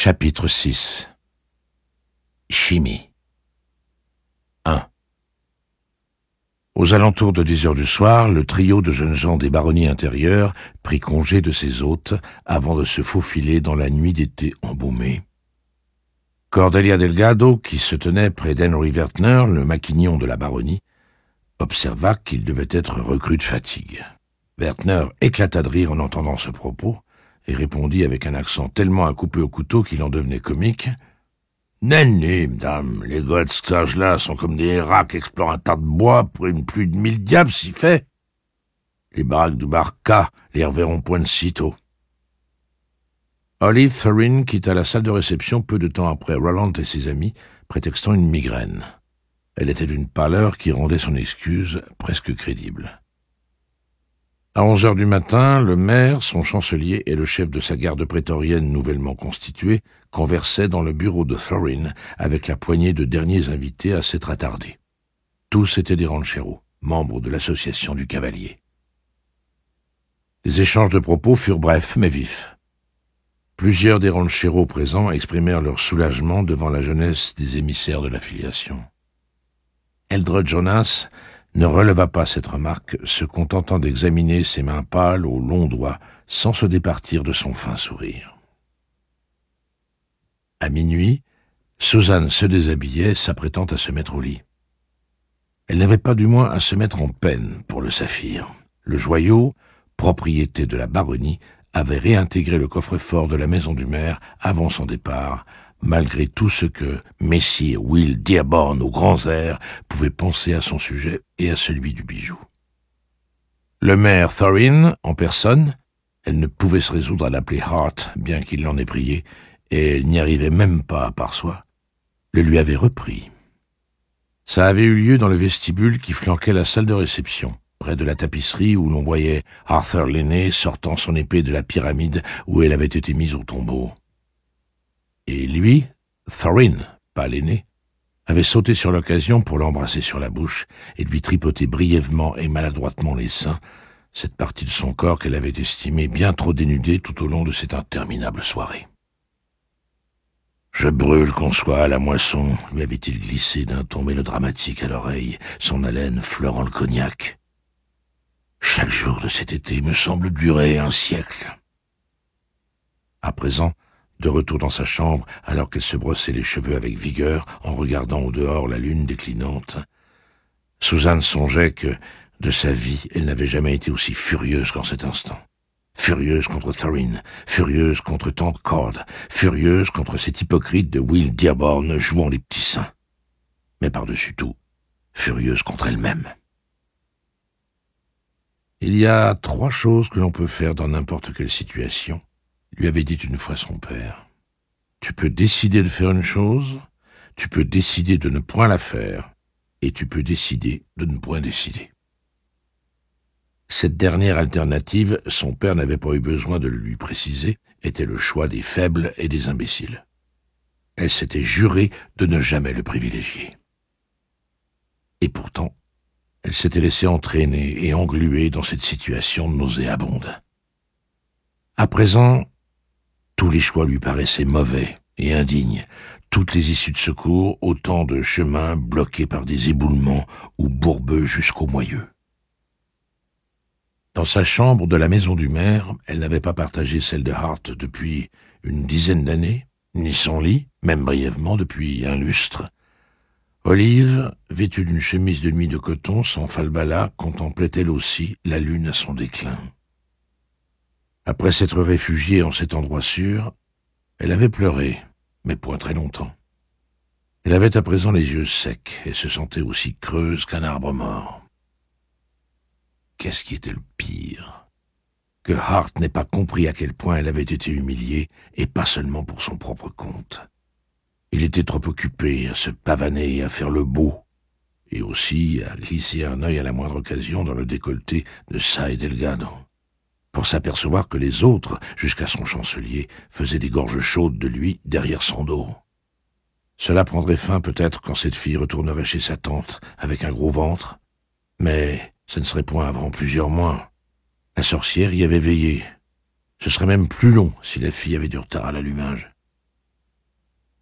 Chapitre 6 Chimie 1. Aux alentours de 10 heures du soir, le trio de jeunes gens des baronnies intérieures prit congé de ses hôtes avant de se faufiler dans la nuit d'été embaumée. Cordelia Delgado, qui se tenait près d'Henry Wertner, le maquignon de la baronnie, observa qu'il devait être reclus de fatigue. Wertner éclata de rire en entendant ce propos et répondit avec un accent tellement à couper au couteau qu'il en devenait comique. « Nenni, madame, les gars de cet âge-là sont comme des héras qui explorent un tas de bois pour une pluie de 1000 diables, si fait. Les baraques du Barca les reverront point de sitôt. » Olive Thorne quitta la salle de réception peu de temps après Roland et ses amis, prétextant une migraine. Elle était d'une pâleur qui rendait son excuse presque crédible. À 11 heures du matin, le maire, son chancelier et le chef de sa garde prétorienne nouvellement constituée conversaient dans le bureau de Thorne avec la poignée de derniers invités à s'être attardés. Tous étaient des rancheros, membres de l'association du cavalier. Les échanges de propos furent brefs mais vifs. Plusieurs des rancheros présents exprimèrent leur soulagement devant la jeunesse des émissaires de l'affiliation. Eldred Jonas ne releva pas cette remarque, se contentant d'examiner ses mains pâles aux longs doigts sans se départir de son fin sourire. À minuit, Suzanne se déshabillait, s'apprêtant à se mettre au lit. Elle n'avait pas du moins à se mettre en peine pour le saphir. Le joyau, propriété de la baronnie, avait réintégré le coffre-fort de la maison du maire avant son départ, malgré tout ce que Messire Will Dearborn aux grands airs pouvait penser à son sujet et à celui du bijou. Le maire Thorne, en personne, elle ne pouvait se résoudre à l'appeler Hart, bien qu'il l'en ait prié, et elle n'y arrivait même pas à part soi, le lui avait repris. Ça avait eu lieu dans le vestibule qui flanquait la salle de réception, près de la tapisserie où l'on voyait Arthur l'aîné sortant son épée de la pyramide où elle avait été mise au tombeau. Et lui, Thorne, pas l'aîné, avait sauté sur l'occasion pour l'embrasser sur la bouche et lui tripoter brièvement et maladroitement les seins, cette partie de son corps qu'elle avait estimée bien trop dénudée tout au long de cette interminable soirée. « Je brûle qu'on soit à la moisson », lui avait-il glissé d'un ton mélodramatique à l'oreille, son haleine fleurant le cognac. « Chaque jour de cet été me semble durer un siècle. » À présent, de retour dans sa chambre, alors qu'elle se brossait les cheveux avec vigueur en regardant au dehors la lune déclinante, Suzanne songeait que, de sa vie, elle n'avait jamais été aussi furieuse qu'en cet instant. Furieuse contre Thorne, furieuse contre Tante Cord, furieuse contre cet hypocrite de Will Dearborn jouant les petits saints. Mais par-dessus tout, furieuse contre elle-même. Il y a 3 choses que l'on peut faire dans n'importe quelle situation, lui avait dit une fois son père. Tu peux décider de faire une chose, tu peux décider de ne point la faire, et tu peux décider de ne point décider. Cette dernière alternative, son père n'avait pas eu besoin de le lui préciser, était le choix des faibles et des imbéciles. Elle s'était jurée de ne jamais le privilégier. Et pourtant, elle s'était laissée entraîner et engluer dans cette situation nauséabonde. À présent, tous les choix lui paraissaient mauvais et indignes, toutes les issues de secours, autant de chemins bloqués par des éboulements ou bourbeux jusqu'au moyeu. Dans sa chambre de la maison du maire, elle n'avait pas partagé celle de Hart depuis une dizaine d'années, ni son lit, même brièvement, depuis un lustre. Olive, vêtue d'une chemise de nuit de coton sans falbala, contemplait elle aussi la lune à son déclin. Après s'être réfugiée en cet endroit sûr, elle avait pleuré, mais point très longtemps. Elle avait à présent les yeux secs et se sentait aussi creuse qu'un arbre mort. Qu'est-ce qui était le pire? Que Hart n'ait pas compris à quel point elle avait été humiliée, et pas seulement pour son propre compte. Il était trop occupé à se pavaner et à faire le beau, et aussi à glisser un œil à la moindre occasion dans le décolleté de Say Delgado, pour s'apercevoir que les autres, jusqu'à son chancelier, faisaient des gorges chaudes de lui derrière son dos. Cela prendrait fin peut-être quand cette fille retournerait chez sa tante avec un gros ventre, mais ce ne serait point avant plusieurs mois. La sorcière y avait veillé. Ce serait même plus long si la fille avait du retard à l'allumage.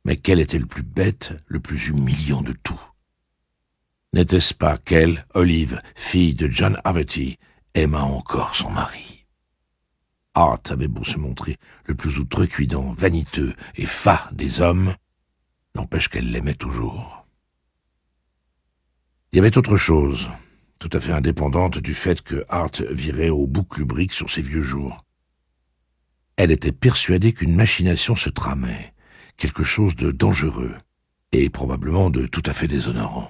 Mais quel était le plus bête, le plus humiliant de tout? N'était-ce pas qu'elle, Olive, fille de John Averty, aima encore son mari? Hart avait beau se montrer le plus outrecuidant, vaniteux et fat des hommes, n'empêche qu'elle l'aimait toujours. Il y avait autre chose, tout à fait indépendante du fait que Hart virait au bouc lubrique sur ses vieux jours. Elle était persuadée qu'une machination se tramait, quelque chose de dangereux, et probablement de tout à fait déshonorant.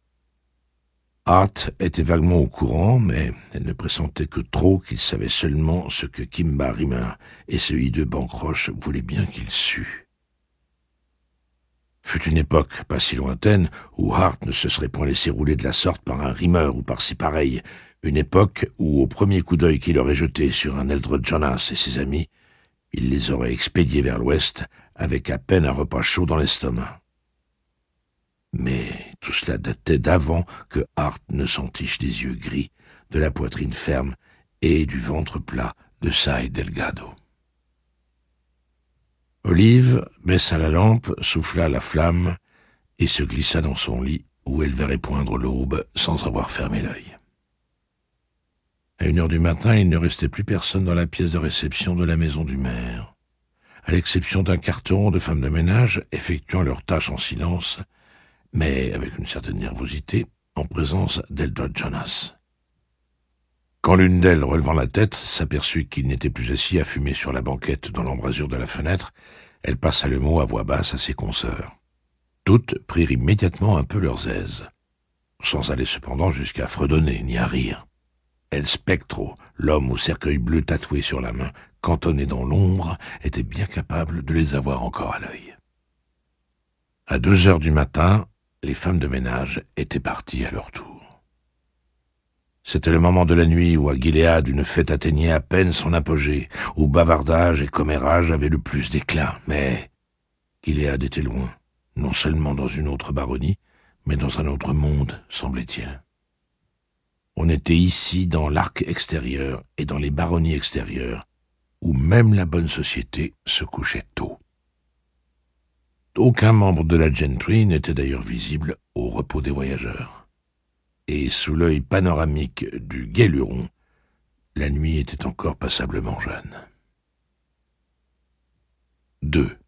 Hart était vaguement au courant, mais elle ne pressentait que trop qu'il savait seulement ce que Kimba Rimmer et ce hideux Bancroche voulaient bien qu'il sût. Fut une époque, pas si lointaine, où Hart ne se serait point laissé rouler de la sorte par un Rimmer ou par ses pareils, une époque où, au premier coup d'œil qu'il aurait jeté sur un Eldred Jonas et ses amis, il les aurait expédiés vers l'ouest avec à peine un repas chaud dans l'estomac. Mais tout cela datait d'avant que Hart ne s'entiche des yeux gris, de la poitrine ferme et du ventre plat de Say Delgado. Olive baissa la lampe, souffla la flamme et se glissa dans son lit où elle verrait poindre l'aube sans avoir fermé l'œil. À 1 heure du matin, il ne restait plus personne dans la pièce de réception de la maison du maire, à l'exception d'un carton de femmes de ménage effectuant leurs tâches en silence, mais avec une certaine nervosité, en présence d'Eldred Jonas. Quand l'une d'elles, relevant la tête, s'aperçut qu'il n'était plus assis à fumer sur la banquette dans l'embrasure de la fenêtre, elle passa le mot à voix basse à ses consoeurs. Toutes prirent immédiatement un peu leurs aises, sans aller cependant jusqu'à fredonner ni à rire. El Spectro, l'homme au cercueil bleu tatoué sur la main, cantonné dans l'ombre, était bien capable de les avoir encore à l'œil. À 2 heures du matin, les femmes de ménage étaient parties à leur tour. C'était le moment de la nuit où à Gilead une fête atteignait à peine son apogée, où bavardage et commérage avaient le plus d'éclat, mais Gilead était loin, non seulement dans une autre baronnie, mais dans un autre monde, semblait-il. On était ici dans l'arc extérieur et dans les baronnies extérieures, où même la bonne société se couchait tôt. Aucun membre de la gentry n'était d'ailleurs visible au repos des voyageurs. Et sous l'œil panoramique du gai Luron, la nuit était encore passablement jeune. 2.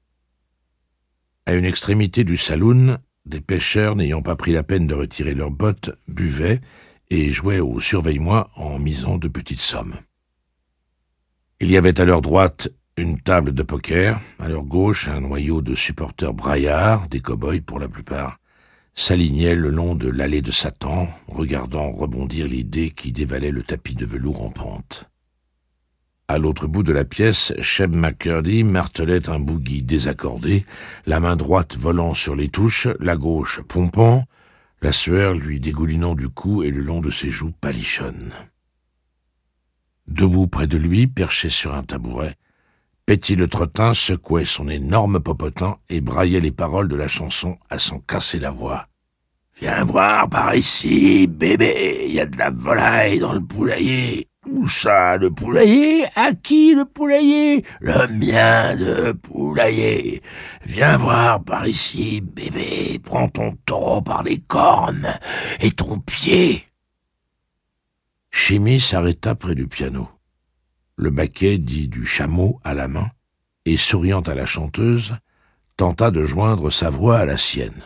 À une extrémité du saloon, des pêcheurs n'ayant pas pris la peine de retirer leurs bottes buvaient et jouaient au surveille-moi en misant de petites sommes. Il y avait à leur droite une table de poker, à leur gauche un noyau de supporters braillards, des cow-boys pour la plupart, s'alignait le long de l'allée de Satan, regardant rebondir les dés qui dévalaient le tapis de velours en pente. À l'autre bout de la pièce, Sheb McCurdy martelait un boogie désaccordé, la main droite volant sur les touches, la gauche pompant, la sueur lui dégoulinant du cou et le long de ses joues palichonnes. Debout près de lui, perché sur un tabouret, Petty le Trottin secouait son énorme popotin et braillait les paroles de la chanson à s'en casser la voix. « Viens voir par ici, bébé, y a de la volaille dans le poulailler. »« Où ça, le poulailler? À qui le poulailler? »« Le mien de poulailler. Viens voir par ici, bébé, prends ton taureau par les cornes et ton pied. » Chimie s'arrêta près du piano. Le baquet dit du chameau à la main, et souriant à la chanteuse, tenta de joindre sa voix à la sienne.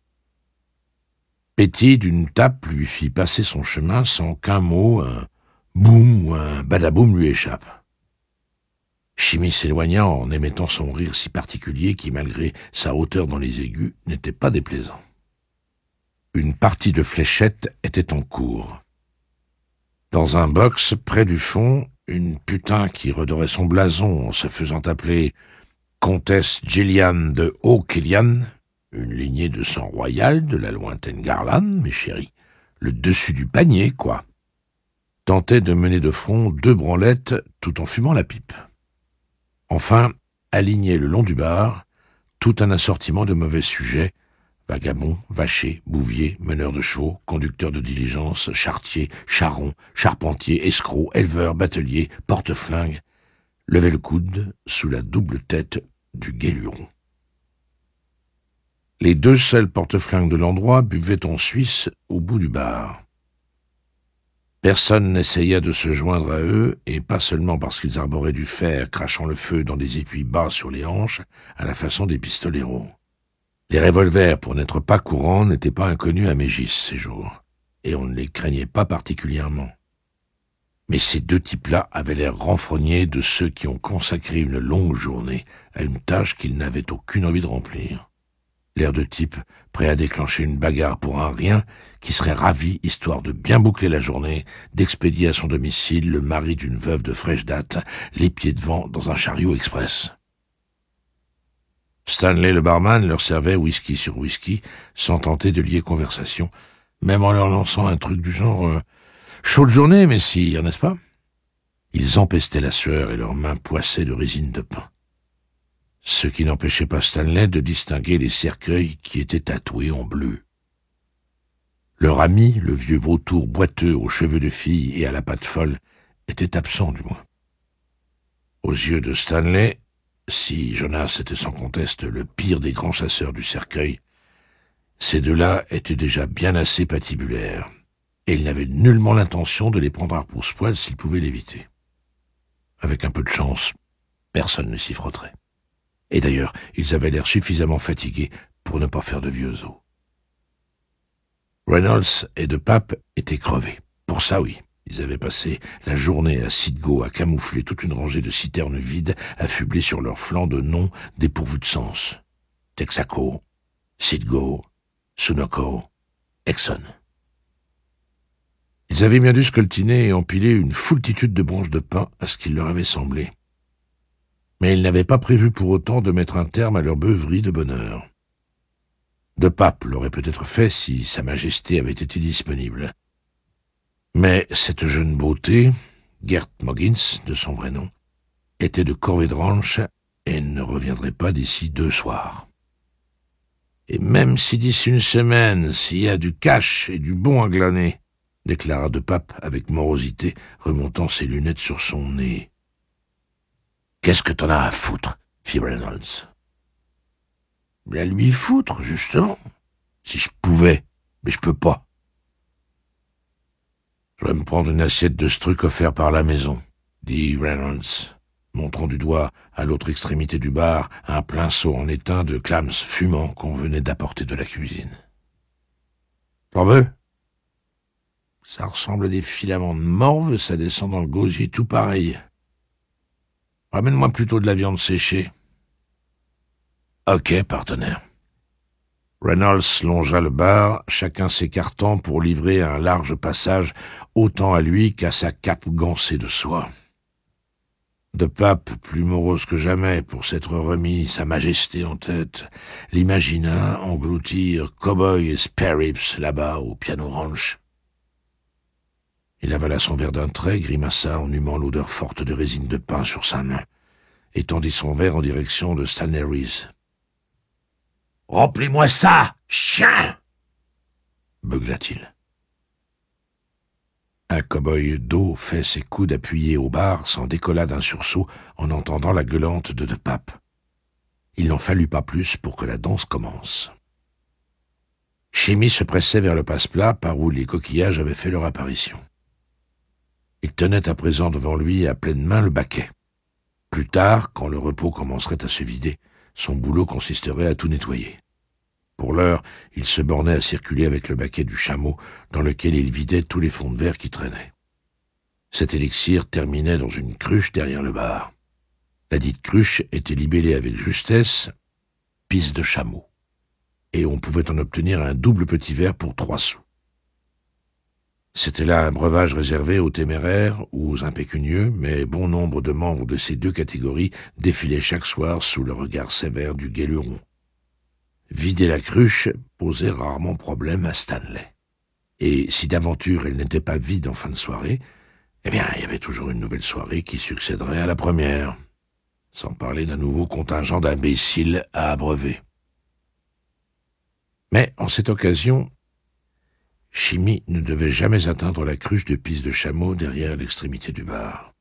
Petty, d'une tape, lui fit passer son chemin sans qu'un mot, un boum ou un badaboum lui échappe. Chimie s'éloigna en émettant son rire si particulier qui, malgré sa hauteur dans les aigus, n'était pas déplaisant. Une partie de fléchettes était en cours. Dans un box près du fond, une putain qui redorait son blason en se faisant appeler Comtesse Gillian de Haut-Killian, une lignée de sang royal de la lointaine Garland, mes chéris, le dessus du panier, quoi, tentait de mener de front 2 branlettes tout en fumant la pipe. Enfin, aligné le long du bar, tout un assortiment de mauvais sujets, vagabonds, vachers, bouviers, meneurs de chevaux, conducteurs de diligence, charretiers, charrons, charpentiers, escrocs, éleveurs, bateliers, porte-flingues, levaient le coude sous la double tête du gai Luron. Les deux seuls porte-flingues de l'endroit buvaient en Suisse au bout du bar. Personne n'essaya de se joindre à eux, et pas seulement parce qu'ils arboraient du fer, crachant le feu dans des étuis bas sur les hanches, à la façon des pistoleros. Les revolvers, pour n'être pas courants, n'étaient pas inconnus à Mégis ces jours, et on ne les craignait pas particulièrement. Mais ces deux types-là avaient l'air renfrognés de ceux qui ont consacré une longue journée à une tâche qu'ils n'avaient aucune envie de remplir. L'air de type prêt à déclencher une bagarre pour un rien, qui serait ravi, histoire de bien boucler la journée, d'expédier à son domicile le mari d'une veuve de fraîche date, les pieds devant dans un chariot express. Stanley, le barman, leur servait whisky sur whisky, sans tenter de lier conversation, même en leur lançant un truc du genre chaude journée, messire, n'est-ce pas ?» Ils empestaient la sueur et leurs mains poissaient de résine de pin. Ce qui n'empêchait pas Stanley de distinguer les cercueils qui étaient tatoués en bleu. Leur ami, le vieux vautour boiteux aux cheveux de fille et à la patte folle, était absent du moins. Aux yeux de Stanley, si Jonas était sans conteste le pire des grands chasseurs du cercueil, ces deux-là étaient déjà bien assez patibulaires, et il n'avait nullement l'intention de les prendre à repousse-poil s'il pouvait l'éviter. Avec un peu de chance, personne ne s'y frotterait. Et d'ailleurs, ils avaient l'air suffisamment fatigués pour ne pas faire de vieux os. Reynolds et De Pape étaient crevés. Pour ça, oui. Ils avaient passé la journée à Citgo à camoufler toute une rangée de citernes vides affublées sur leurs flancs de noms dépourvus de sens. Texaco, Citgo, Sunoco, Exxon. Ils avaient bien dû scoltiner et empiler une foultitude de branches de pin à ce qu'il leur avait semblé. Mais ils n'avaient pas prévu pour autant de mettre un terme à leur beuverie de bonne heure. De Pape l'aurait peut-être fait si Sa Majesté avait été disponible. Mais cette jeune beauté, Gert Moggins, de son vrai nom, était de Corvée Ranch et ne reviendrait pas d'ici 2 soirs. Et même si d'ici une semaine, s'il y a du cash et du bon à glaner, déclara De Pape avec morosité, remontant ses lunettes sur son nez. « Qu'est-ce que t'en as à foutre ?» fit Reynolds. « À lui foutre, justement. Si je pouvais, mais je peux pas. Je vais me prendre une assiette de ce truc offert par la maison, » dit Reynolds, montrant du doigt à l'autre extrémité du bar un plein seau en étain de clams fumants qu'on venait d'apporter de la cuisine. « T'en veux ? Ça ressemble à des filaments de morve, ça descend dans le gosier tout pareil. Ramène-moi plutôt de la viande séchée. » « Ok, partenaire. » Reynolds longea le bar, chacun s'écartant pour livrer un large passage autant à lui qu'à sa cape gancée de soie. De Pape, plus morose que jamais pour s'être remis Sa Majesté en tête, l'imagina engloutir Cowboy et Sparrows là-bas au Piano Ranch. Il avala son verre d'un trait, grimaça en humant l'odeur forte de résine de pin sur sa main, et tendit son verre en direction de Stanley Reese. « Remplis-moi ça, chien !» beugla-t-il. Un cow-boy d'eau fait ses coudes appuyés au bar s'en décolla d'un sursaut en entendant la gueulante de Pape. Il n'en fallut pas plus pour que la danse commence. Chimie se pressait vers le passe-plat par où les coquillages avaient fait leur apparition. Il tenait à présent devant lui à pleine main le baquet. Plus tard, quand le repos commencerait à se vider, son boulot consisterait à tout nettoyer. Pour l'heure, il se bornait à circuler avec le baquet du chameau dans lequel il vidait tous les fonds de verre qui traînaient. Cet élixir terminait dans une cruche derrière le bar. La dite cruche était libellée avec justesse « pisse de chameau » et on pouvait en obtenir un double petit verre pour 3 sous. C'était là un breuvage réservé aux téméraires ou aux impécunieux, mais bon nombre de membres de ces deux catégories défilaient chaque soir sous le regard sévère du guet-luron. Vider la cruche posait rarement problème à Stanley. Et si d'aventure elle n'était pas vide en fin de soirée, eh bien, il y avait toujours une nouvelle soirée qui succéderait à la première, sans parler d'un nouveau contingent d'imbéciles à abreuver. Mais, en cette occasion, Chimie ne devait jamais atteindre la cruche de pisse de chameau derrière l'extrémité du bar.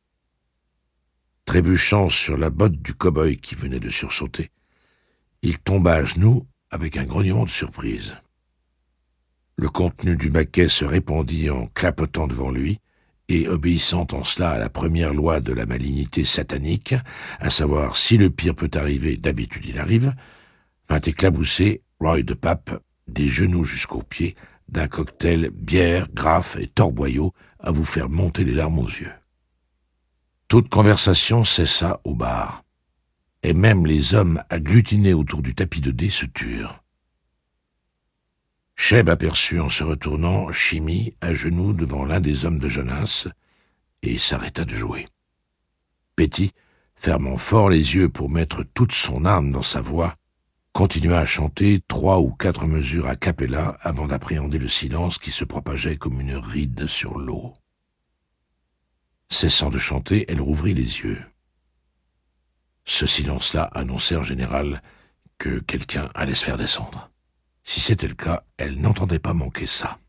Trébuchant sur la botte du cow-boy qui venait de sursauter, il tomba à genoux avec un grognement de surprise. Le contenu du baquet se répandit en clapotant devant lui, et obéissant en cela à la première loi de la malignité satanique, à savoir si le pire peut arriver, d'habitude il arrive, vint éclabousser Roy de Pape, des genoux jusqu'aux pieds, d'un cocktail bière, graffe et torboyau à vous faire monter les larmes aux yeux. Toute conversation cessa au bar, et même les hommes agglutinés autour du tapis de dés se turent. Cheb aperçut en se retournant Chimie à genoux devant l'un des hommes de Jonas et s'arrêta de jouer. Betty, fermant fort les yeux pour mettre toute son âme dans sa voix, continua à chanter 3 ou 4 mesures a cappella avant d'appréhender le silence qui se propageait comme une ride sur l'eau. Cessant de chanter, elle rouvrit les yeux. Ce silence-là annonçait en général que quelqu'un allait se faire descendre. Si c'était le cas, elle n'entendait pas manquer ça.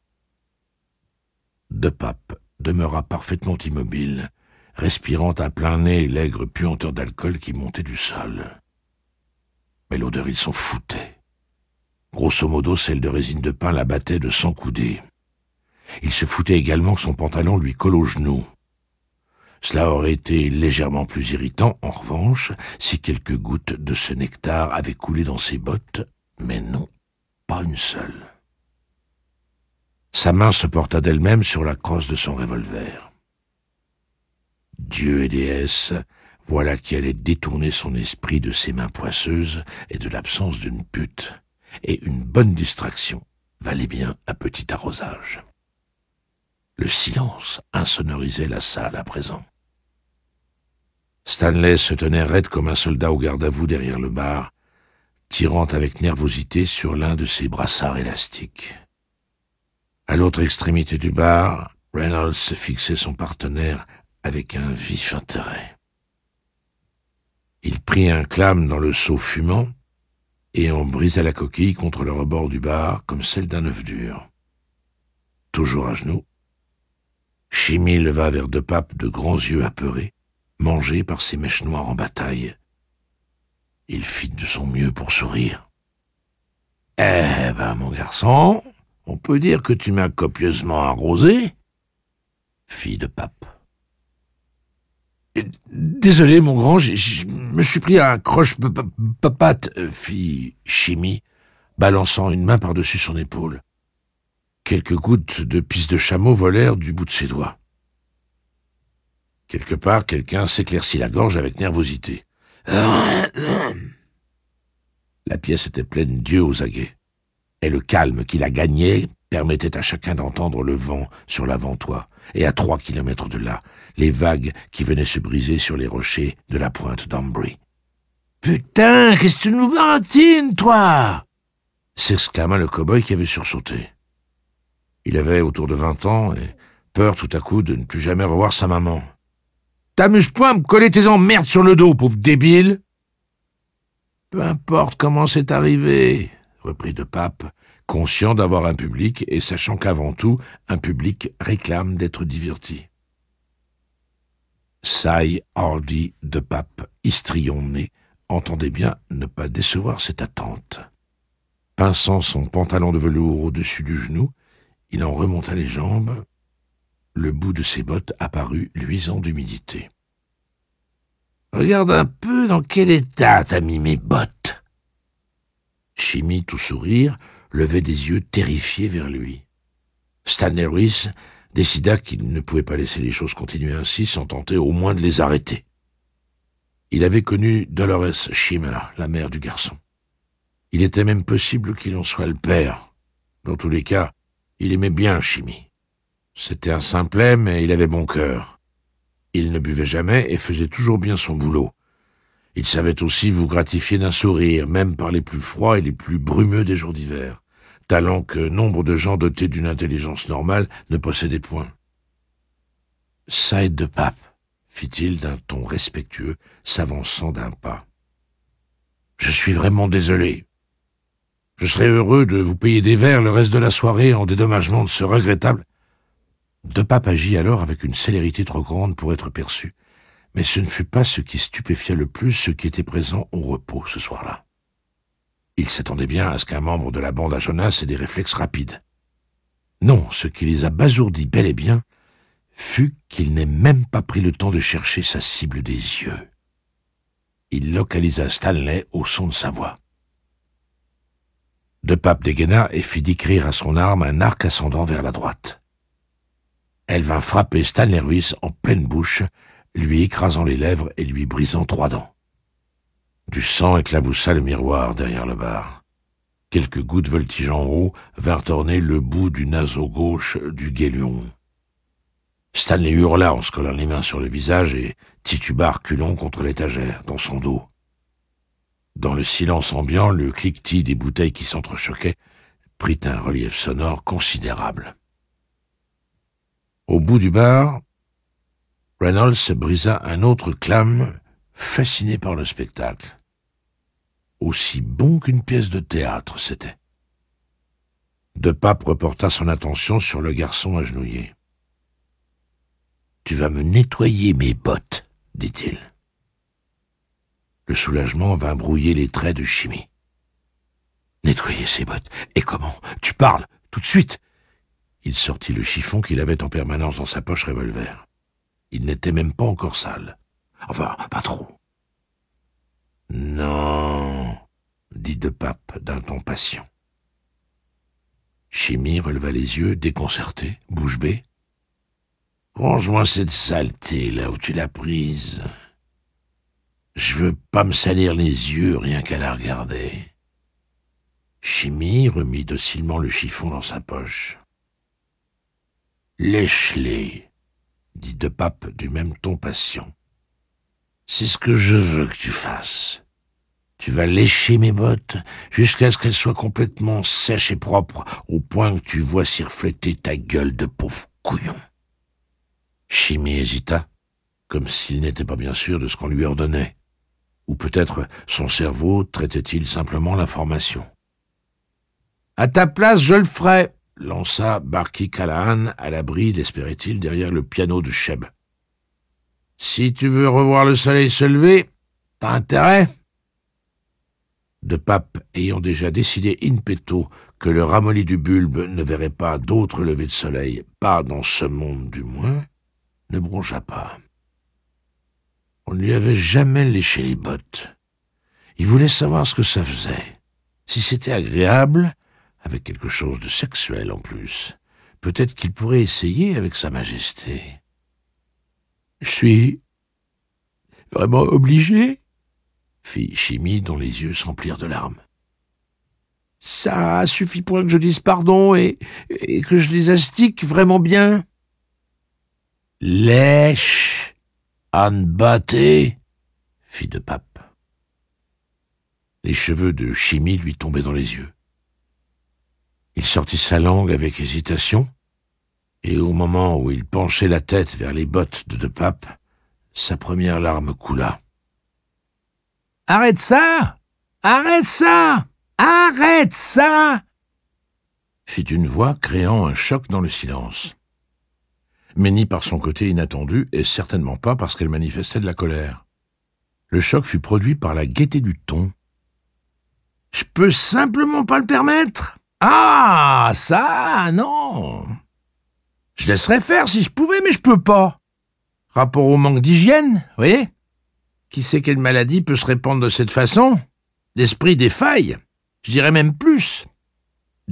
De Pape demeura parfaitement immobile, respirant à plein nez l'aigre puanteur d'alcool qui montait du sol. Mais l'odeur, il s'en foutait. Grosso modo, celle de résine de pin la battait de 100 coudées. Il se foutait également que son pantalon lui colle aux genoux. Cela aurait été légèrement plus irritant, en revanche, si quelques gouttes de ce nectar avaient coulé dans ses bottes, mais non, pas une seule. Sa main se porta d'elle-même sur la crosse de son revolver. Dieu et déesse, voilà qui allait détourner son esprit de ses mains poisseuses et de l'absence d'une pute. Et une bonne distraction valait bien un petit arrosage. Le silence insonorisait la salle à présent. Stanley se tenait raide comme un soldat au garde-à-vous derrière le bar, tirant avec nervosité sur l'un de ses brassards élastiques. À l'autre extrémité du bar, Reynolds fixait son partenaire avec un vif intérêt. Il prit un clame dans le seau fumant et en brisa la coquille contre le rebord du bar comme celle d'un œuf dur. Toujours à genoux, Chimie leva vers De Pape de grands yeux apeurés, mangés par ses mèches noires en bataille. Il fit de son mieux pour sourire. « Eh ben, mon garçon, on peut dire que tu m'as copieusement arrosé ?» fit De Pape. « Désolé, mon grand, je me suis pris à un croche-papatte, » fit Chimie, balançant une main par-dessus son épaule. Quelques gouttes de pisse de chameau volèrent du bout de ses doigts. Quelque part, quelqu'un s'éclaircit la gorge avec nervosité. La pièce était pleine d'yeux aux aguets, et le calme qui la gagnait permettait à chacun d'entendre le vent sur l'avant-toit, et à 3 kilomètres de là, les vagues qui venaient se briser sur les rochers de la pointe d'Ambry. « Putain, qu'est-ce que tu nous baratines, toi ?» s'exclama le cow-boy qui avait sursauté. Il avait autour de 20 ans et peur tout à coup de ne plus jamais revoir sa maman. « T'amuses pas à me coller tes emmerdes sur le dos, pauvre débile !»« Peu importe comment c'est arrivé, » reprit De Pape, conscient d'avoir un public et sachant qu'avant tout, un public réclame d'être diverti. Cy Hardy De Pape, histrion-né, entendait bien ne pas décevoir cette attente. Pinçant son pantalon de velours au-dessus du genou, il en remonta les jambes. Le bout de ses bottes apparut luisant d'humidité. « Regarde un peu dans quel état t'as mis mes bottes !» Chimie, tout sourire, levait des yeux terrifiés vers lui. Stanley Reese décida qu'il ne pouvait pas laisser les choses continuer ainsi sans tenter au moins de les arrêter. Il avait connu Dolores Schimmer, la mère du garçon. Il était même possible qu'il en soit le père. Dans tous les cas, il aimait bien Chimie. C'était un simplet, mais il avait bon cœur. Il ne buvait jamais et faisait toujours bien son boulot. Il savait aussi vous gratifier d'un sourire, même par les plus froids et les plus brumeux des jours d'hiver, talent que nombre de gens dotés d'une intelligence normale ne possédaient point. « Cy De Pape », fit-il d'un ton respectueux, s'avançant d'un pas. « Je suis vraiment désolé. Je serais heureux de vous payer des verres le reste de la soirée en dédommagement de ce regrettable... » De Pape agit alors avec une célérité trop grande pour être perçue, mais ce ne fut pas ce qui stupéfia le plus ceux qui étaient présents au repos ce soir-là. Il s'attendait bien à ce qu'un membre de la bande à Jonas ait des réflexes rapides. Non, ce qui les a basourdis bel et bien fut qu'il n'ait même pas pris le temps de chercher sa cible des yeux. Il localisa Stanley au son de sa voix. De Pape dégaina et fit décrire à son arme un arc ascendant vers la droite. Elle vint frapper Stanley Ruiz en pleine bouche, lui écrasant les lèvres et lui brisant 3 dents. Du sang éclaboussa le miroir derrière le bar. Quelques gouttes voltigeant haut vinrent orner le bout du naseau gauche du guélion. Stanley hurla en se collant les mains sur le visage et tituba reculons contre l'étagère, dans son dos. Dans le silence ambiant, le cliquetis des bouteilles qui s'entrechoquaient prit un relief sonore considérable. Au bout du bar, Reynolds brisa un autre clam, fasciné par le spectacle. Aussi bon qu'une pièce de théâtre, c'était. De Pape reporta son attention sur le garçon agenouillé. « Tu vas me nettoyer mes bottes, dit-il. Le soulagement vint brouiller les traits de Chimie. « Nettoyer ses bottes? Et comment? Tu parles, tout de suite !» Il sortit le chiffon qu'il avait en permanence dans sa poche revolver. Il n'était même pas encore sale. Enfin, pas trop. « Non, dit De Pape d'un ton patient. Chimie releva les yeux, déconcerté, bouche bée. « Range-moi cette saleté là où tu l'as prise. Je veux pas me salir les yeux rien qu'à la regarder. » Chimie remit docilement le chiffon dans sa poche. « Lèche-les, dit De Pape du même ton patient. C'est ce que je veux que tu fasses. Tu vas lécher mes bottes jusqu'à ce qu'elles soient complètement sèches et propres, au point que tu vois s'y refléter ta gueule de pauvre couillon. » Chimie hésita, comme s'il n'était pas bien sûr de ce qu'on lui ordonnait. Ou peut-être son cerveau traitait-il simplement l'information. « À ta place, je le ferai !» lança Barky Callahan à l'abri, l'espérait-il, derrière le piano de Cheb. « Si tu veux revoir le soleil se lever, t'as intérêt ?» De Pape, ayant déjà décidé in petto que le ramolli du bulbe ne verrait pas d'autre lever de soleil, pas dans ce monde du moins, ne broncha pas. On ne lui avait jamais léché les bottes. Il voulait savoir ce que ça faisait, si c'était agréable, avec quelque chose de sexuel en plus. Peut-être qu'il pourrait essayer avec Sa Majesté. « Je suis vraiment obligé ?» fit Chimie, dont les yeux s'emplirent de larmes. « Ça suffit pour que je dise pardon et que je les astique vraiment bien. »« Lèche, Anne Batté !» fit De Pape. Les cheveux de Chimie lui tombaient dans les yeux. Il sortit sa langue avec hésitation, et au moment où il penchait la tête vers les bottes de Pape, sa première larme coula. « Arrête ça! Arrête ça! Arrête ça !» fit une voix créant un choc dans le silence. Mais ni par son côté inattendu, et certainement pas parce qu'elle manifestait de la colère. Le choc fut produit par la gaieté du ton. « Je peux simplement pas le permettre. Ah, ça, non. Je laisserais faire si je pouvais, mais je peux pas. Rapport au manque d'hygiène, voyez? Qui sait quelle maladie peut se répandre de cette façon? L'esprit défaille. Je dirais même plus. Déraille. »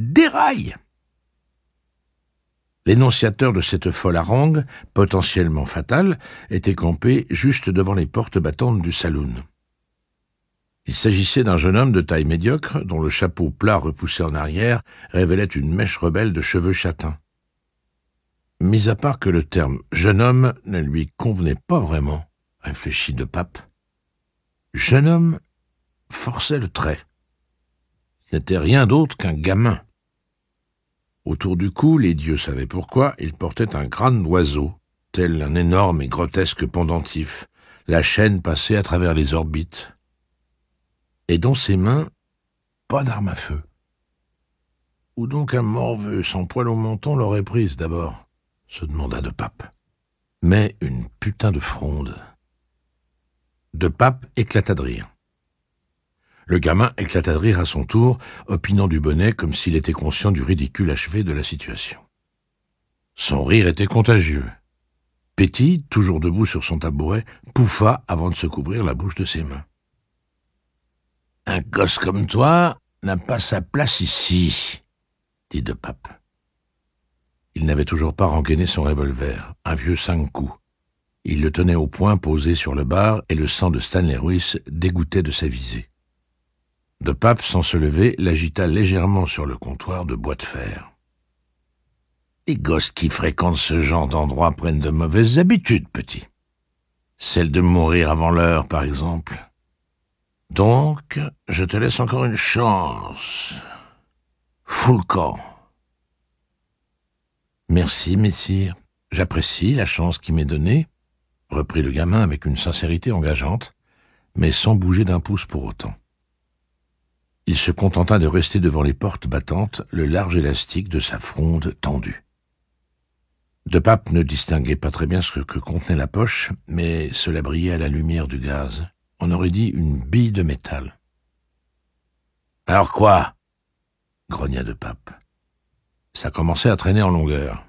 L'énonciateur de cette folle harangue, potentiellement fatale, était campé juste devant les portes battantes du saloon. Il s'agissait d'un jeune homme de taille médiocre, dont le chapeau plat repoussé en arrière révélait une mèche rebelle de cheveux châtains. Mis à part que le terme « jeune homme » ne lui convenait pas vraiment, réfléchit De Pape. Jeune homme forçait le trait. Ce n'était rien d'autre qu'un gamin. Autour du cou, les dieux savaient pourquoi, il portait un crâne d'oiseau, tel un énorme et grotesque pendentif, la chaîne passée à travers les orbites. Et dans ses mains, pas d'arme à feu. Où donc un morveux sans poil au menton l'aurait prise d'abord, se demanda De Pape. Mais une putain de fronde. De Pape éclata de rire. Le gamin éclata de rire à son tour, opinant du bonnet comme s'il était conscient du ridicule achevé de la situation. Son rire était contagieux. Petty, toujours debout sur son tabouret, pouffa avant de se couvrir la bouche de ses mains. « Un gosse comme toi n'a pas sa place ici, » dit De Pape. Il n'avait toujours pas rengainé son revolver, un vieux 5 coups. Il le tenait au poing posé sur le bar et le sang de Stanley Ruiz dégouttait de sa visée. De Pape, sans se lever, l'agita légèrement sur le comptoir de bois de fer. Les gosses qui fréquentent ce genre d'endroit prennent de mauvaises habitudes, petit. Celle de mourir avant l'heure, par exemple. Donc, je te laisse encore une chance. Fous le camp. Merci, messire. J'apprécie la chance qui m'est donnée, reprit le gamin avec une sincérité engageante, mais sans bouger d'un pouce pour autant. Il se contenta de rester devant les portes battantes, le large élastique de sa fronde tendue. De Pape ne distinguait pas très bien ce que contenait la poche, mais cela brillait à la lumière du gaz. On aurait dit une bille de métal. « Alors quoi ?» grogna De Pape. Ça commençait à traîner en longueur.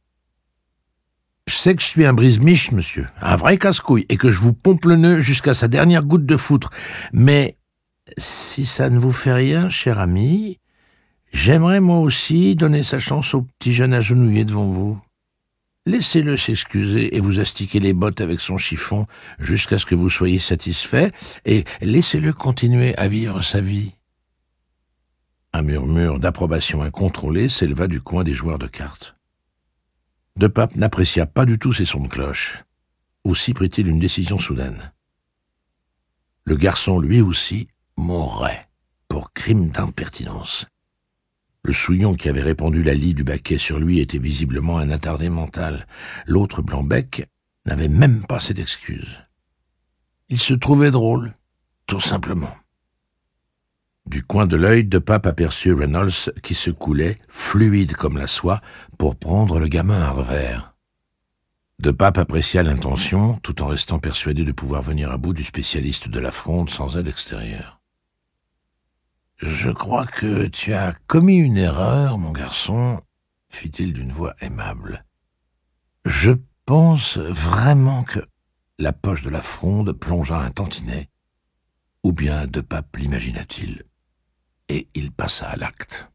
« Je sais que je suis un brise-miche, monsieur, un vrai casse-couille, et que je vous pompe le nœud jusqu'à sa dernière goutte de foutre. Mais si ça ne vous fait rien, cher ami, j'aimerais moi aussi donner sa chance au petit jeune agenouillé devant vous. Laissez-le s'excuser et vous astiquer les bottes avec son chiffon jusqu'à ce que vous soyez satisfait, et laissez-le continuer à vivre sa vie. » Un murmure d'approbation incontrôlée s'éleva du coin des joueurs de cartes. De Pape n'apprécia pas du tout ces sons de cloche. Aussi prit-il une décision soudaine. Le garçon, lui aussi, mourrait pour crime d'impertinence. Le souillon qui avait répandu la lie du baquet sur lui était visiblement un attardé mental. L'autre blanc-bec n'avait même pas cette excuse. Il se trouvait drôle, tout simplement. Du coin de l'œil, De Pape aperçut Reynolds qui se coulait, fluide comme la soie, pour prendre le gamin à revers. De Pape apprécia l'intention, tout en restant persuadé de pouvoir venir à bout du spécialiste de la fronde sans aide extérieure. « Je crois que tu as commis une erreur, mon garçon, » fit-il d'une voix aimable. « Je pense vraiment que... » La poche de la fronde plongea un tantinet. Ou bien De Pape l'imagina-t-il. Et il passa à l'acte.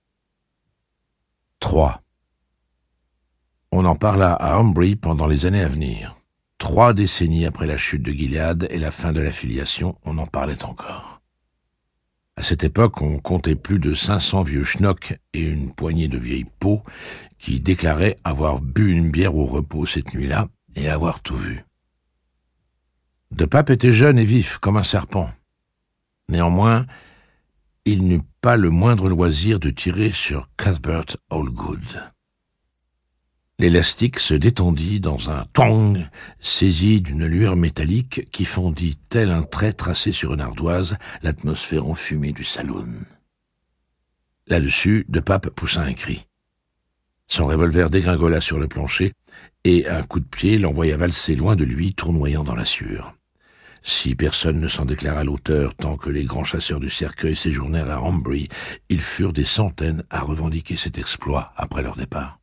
3. On en parla à Ambry pendant les années à venir. 3 décennies après la chute de Gilead et la fin de l'affiliation, on en parlait encore. À cette époque, on comptait plus de 500 vieux schnocks et une poignée de vieilles peaux qui déclaraient avoir bu une bière au repos cette nuit-là et avoir tout vu. De Pape était jeune et vif comme un serpent. Néanmoins, il n'eut pas le moindre loisir de tirer sur Cuthbert Allgood. L'élastique se détendit dans un twang, saisi d'une lueur métallique qui fondit tel un trait tracé sur une ardoise l'atmosphère enfumée du saloon. Là-dessus, De Pape poussa un cri. Son revolver dégringola sur le plancher et un coup de pied l'envoya valser loin de lui, tournoyant dans la sueur. Si personne ne s'en déclara l'auteur tant que les grands chasseurs du cercueil séjournèrent à Ambry, ils furent des centaines à revendiquer cet exploit après leur départ.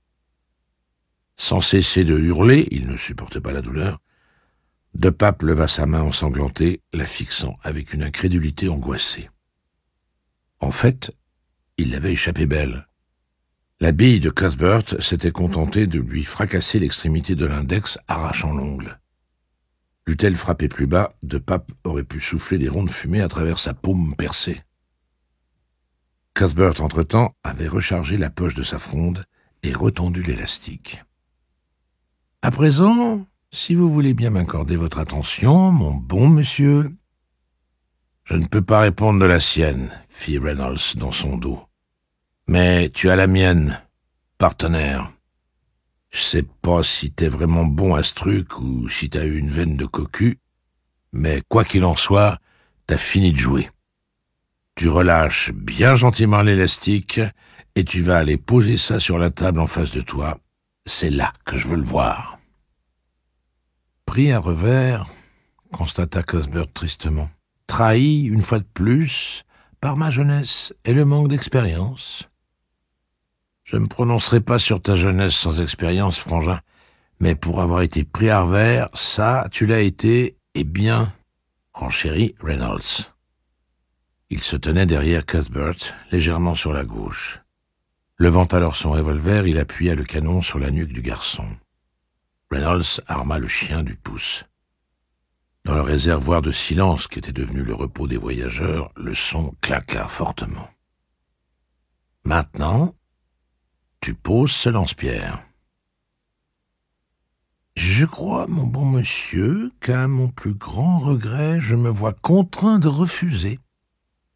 Sans cesser de hurler, il ne supportait pas la douleur, De Pape leva sa main ensanglantée, la fixant avec une incrédulité angoissée. En fait, il l'avait échappé belle. La bille de Cuthbert s'était contentée de lui fracasser l'extrémité de l'index, arrachant l'ongle. L'eût-elle frappé plus bas, De Pape aurait pu souffler des ronds de fumée à travers sa paume percée. Cuthbert, entre-temps, avait rechargé la poche de sa fronde et retendu l'élastique. « À présent, si vous voulez bien m'accorder votre attention, mon bon monsieur... »« Je ne peux pas répondre de la sienne, » fit Reynolds dans son dos. « Mais tu as la mienne, partenaire. Je sais pas si t'es vraiment bon à ce truc ou si t'as eu une veine de cocu, mais quoi qu'il en soit, t'as fini de jouer. Tu relâches bien gentiment l'élastique et tu vas aller poser ça sur la table en face de toi. C'est là que je veux le voir. » Pris à revers, constata Cuthbert tristement. trahi, une fois de plus, par ma jeunesse et le manque d'expérience. Je ne me prononcerai pas sur ta jeunesse sans expérience, frangin, mais pour avoir été pris à revers, ça, tu l'as été, et bien, renchérit Reynolds. Il se tenait derrière Cuthbert, légèrement sur la gauche. Levant alors son revolver, il appuya le canon sur la nuque du garçon. Reynolds arma le chien du pouce. Dans le réservoir de silence qui était devenu le repos des voyageurs, le son claqua fortement. « Maintenant, tu poses ce lance-pierre. » « Je crois, mon bon monsieur, qu'à mon plus grand regret, je me vois contraint de refuser. »« Quoi ?» ?»«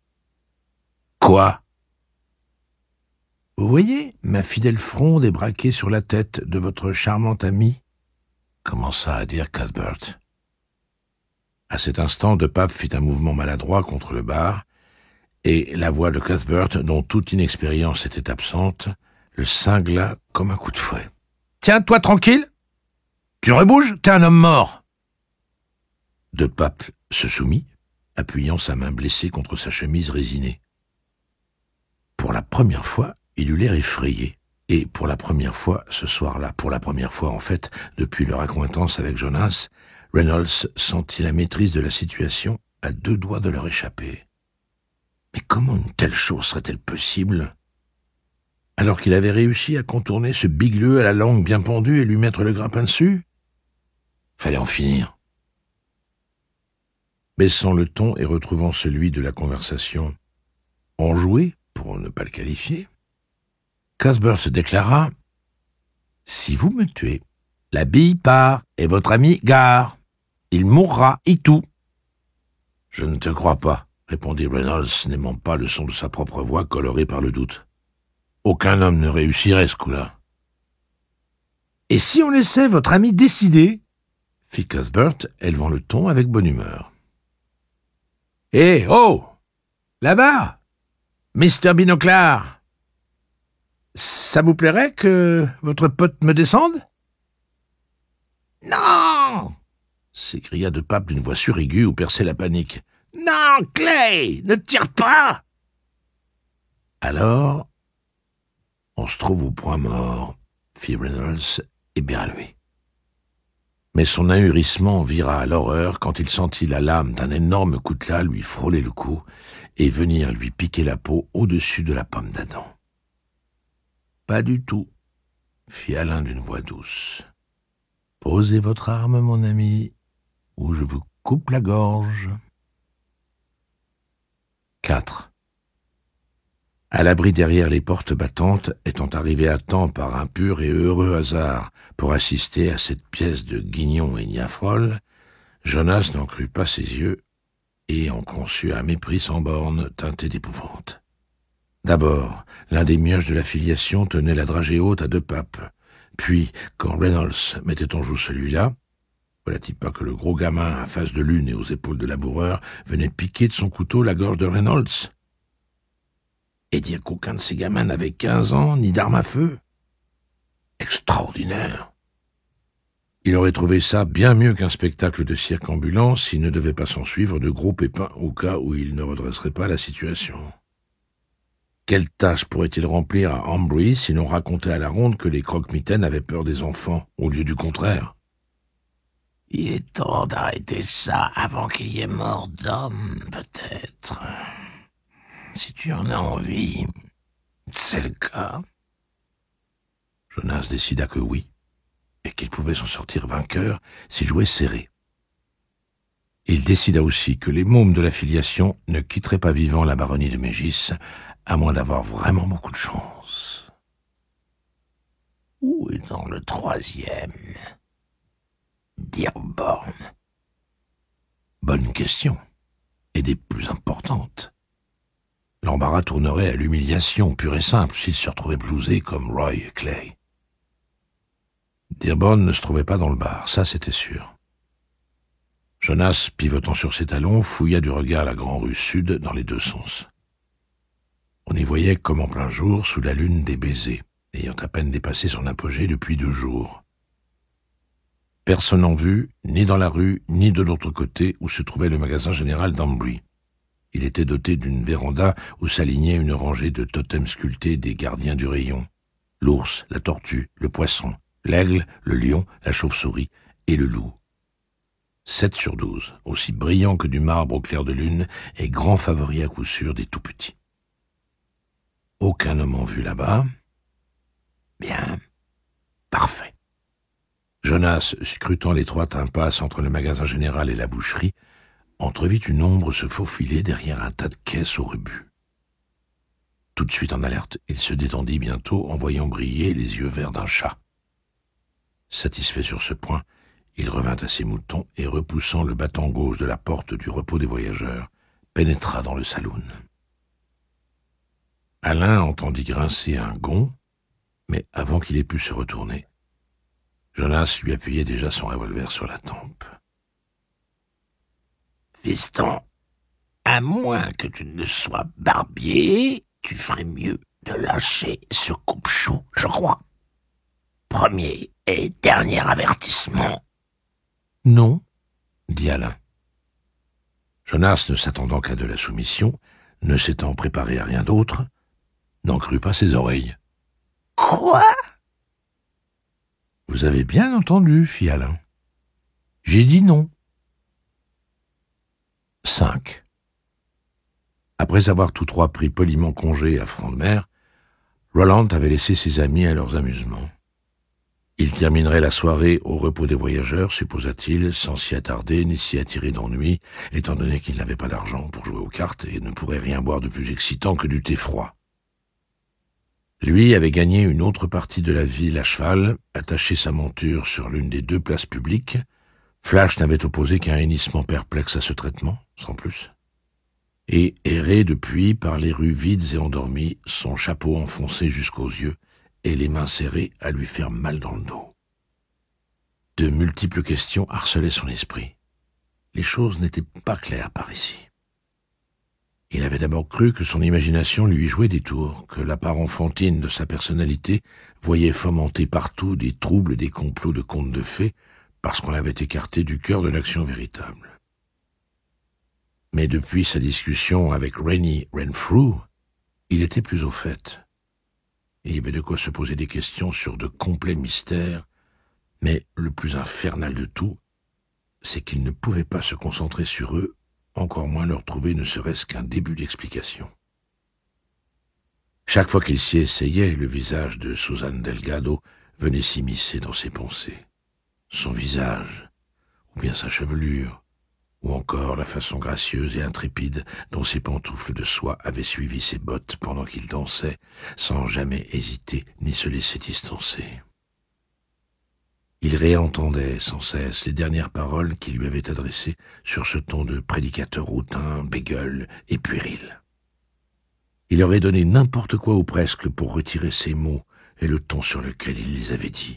Vous voyez, ma fidèle fronde est braquée sur la tête de votre charmante amie, » commença à dire Cuthbert. À cet instant, De Pape fit un mouvement maladroit contre le bar, et la voix de Cuthbert, dont toute inexpérience était absente, le cingla comme un coup de fouet. « Tiens-toi tranquille! Tu rebouges, t'es un homme mort !» De Pape se soumit, appuyant sa main blessée contre sa chemise résinée. Pour la première fois, il eut l'air effrayé, et pour la première fois, ce soir-là, pour la première fois en fait, depuis leur accointance avec Jonas, Reynolds sentit la maîtrise de la situation à 2 doigts de leur échapper. Mais comment une telle chose serait-elle possible ? Alors qu'il avait réussi à contourner ce bigleux à la langue bien pendue et lui mettre le grappin dessus ? Fallait en finir. Baissant le ton et retrouvant celui de la conversation enjouée, pour ne pas le qualifier, Cuthbert se déclara « Si vous me tuez, la bille part et votre ami gare. Il mourra, et tout. » « Je ne te crois pas, » répondit Reynolds, n'aimant pas le son de sa propre voix colorée par le doute. « Aucun homme ne réussirait ce coup-là. »« Et si on laissait votre ami décider ?» fit Cuthbert, élevant le ton avec bonne humeur. « Eh, oh! Là-bas! Mr. Binoclard! Ça vous plairait que votre pote me descende ?»« Non !» s'écria De Pape d'une voix suraiguë où perçait la panique. « Non, Clay, ne tire pas !»« Alors, on se trouve au point mort, » fit Reynolds, éberlué. Mais son ahurissement vira à l'horreur quand il sentit la lame d'un énorme coutelas lui frôler le cou et venir lui piquer la peau au-dessus de la pomme d'Adam. « Pas du tout, » fit Alain d'une voix douce. « Posez votre arme, mon ami, ou je vous coupe la gorge. » 4. À l'abri derrière les portes battantes, étant arrivé à temps par un pur et heureux hasard pour assister à cette pièce de Guignon et Niafrol, Jonas n'en crut pas ses yeux et en conçut un mépris sans borne teinté d'épouvante. D'abord, l'un des mioches de la filiation tenait la dragée haute à De Pape, puis, quand Reynolds mettait en joue celui-là, voilà-t-il pas que le gros gamin à face de lune et aux épaules de laboureur venait piquer de son couteau la gorge de Reynolds? Et dire qu'aucun de ces gamins n'avait 15 ans, ni d'arme à feu. Extraordinaire. Il aurait trouvé ça bien mieux qu'un spectacle de cirque ambulant s'il ne devait pas s'en suivre de gros pépins au cas où il ne redresserait pas la situation. Quelle tâche pourrait-il remplir à Ambry si l'on racontait à la ronde que les croque-mitaines avaient peur des enfants, au lieu du contraire? Il est temps d'arrêter ça avant qu'il y ait mort d'homme, peut-être. Si tu en as envie, c'est le cas. Jonas décida que oui, et qu'il pouvait s'en sortir vainqueur s'il jouait serré. Il décida aussi que les mômes de la filiation ne quitteraient pas vivants la baronnie de Mégis, à moins d'avoir vraiment beaucoup de chance. Où est dans le 3e? Dearborn. Bonne question, et des plus importantes. L'embarras tournerait à l'humiliation pure et simple s'il se retrouvait blousé comme Roy et Clay. Dearborn ne se trouvait pas dans le bar, ça c'était sûr. Jonas, pivotant sur ses talons, fouilla du regard la grande rue sud dans les 2 sens. On y voyait comme en plein jour, sous la lune des baisers, ayant à peine dépassé son apogée depuis 2 jours. Personne en vue, ni dans la rue, ni de l'autre côté où se trouvait le magasin général d'Ambry. Il était doté d'une véranda où s'alignait une rangée de totems sculptés des gardiens du rayon. L'ours, la tortue, le poisson, l'aigle, le lion, la chauve-souris et le loup. 7 sur 12, aussi brillant que du marbre au clair de lune, et grand favori à coup sûr des tout-petits. Aucun homme en vue là-bas. Bien. Parfait. Jonas, scrutant l'étroite impasse entre le magasin général et la boucherie, entrevit une ombre se faufiler derrière un tas de caisses au rebut. Tout de suite en alerte, il se détendit bientôt en voyant briller les yeux verts d'un chat. Satisfait sur ce point, il revint à ses moutons et, repoussant le battant gauche de la porte du repos des voyageurs, pénétra dans le saloon. Alain entendit grincer un gond, mais avant qu'il ait pu se retourner, Jonas lui appuyait déjà son revolver sur la tempe. « Fiston, à moins que tu ne sois barbier, tu ferais mieux de lâcher ce coupe-chou, je crois. Premier et dernier avertissement. » « Non, » dit Alain. Jonas, ne s'attendant qu'à de la soumission, ne s'étant préparé à rien d'autre, n'en crut pas ses oreilles. « Quoi ?» ?»« Vous avez bien entendu, fit Alain. J'ai dit non. » 5. Après avoir tous trois pris poliment congé à front de mer, Roland avait laissé ses amis à leurs amusements. Il terminerait la soirée au repos des voyageurs, supposa-t-il, sans s'y attarder ni s'y attirer d'ennui, étant donné qu'il n'avait pas d'argent pour jouer aux cartes et ne pourrait rien boire de plus excitant que du thé froid. Lui avait gagné une autre partie de la ville à cheval, attaché sa monture sur l'une des 2 places publiques. Flash n'avait opposé qu'un hennissement perplexe à ce traitement, sans plus. Et errait depuis par les rues vides et endormies, son chapeau enfoncé jusqu'aux yeux, et les mains serrées à lui faire mal dans le dos. De multiples questions harcelaient son esprit. Les choses n'étaient pas claires par ici. Il avait d'abord cru que son imagination lui jouait des tours, que la part enfantine de sa personnalité voyait fomenter partout des troubles, des complots de contes de fées, parce qu'on l'avait écarté du cœur de l'action véritable. Mais depuis sa discussion avec Rennie Renfrew, il était plus au fait. Il y avait de quoi se poser des questions sur de complets mystères, mais le plus infernal de tout, c'est qu'il ne pouvait pas se concentrer sur eux, encore moins leur trouver ne serait-ce qu'un début d'explication. Chaque fois qu'il s'y essayait, le visage de Susan Delgado venait s'immiscer dans ses pensées. Son visage, ou bien sa chevelure, ou encore la façon gracieuse et intrépide dont ses pantoufles de soie avaient suivi ses bottes pendant qu'il dansait, sans jamais hésiter ni se laisser distancer. Il réentendait sans cesse les dernières paroles qu'il lui avait adressées sur ce ton de prédicateur hautain, bégueule et puéril. Il aurait donné n'importe quoi ou presque pour retirer ces mots et le ton sur lequel il les avait dits.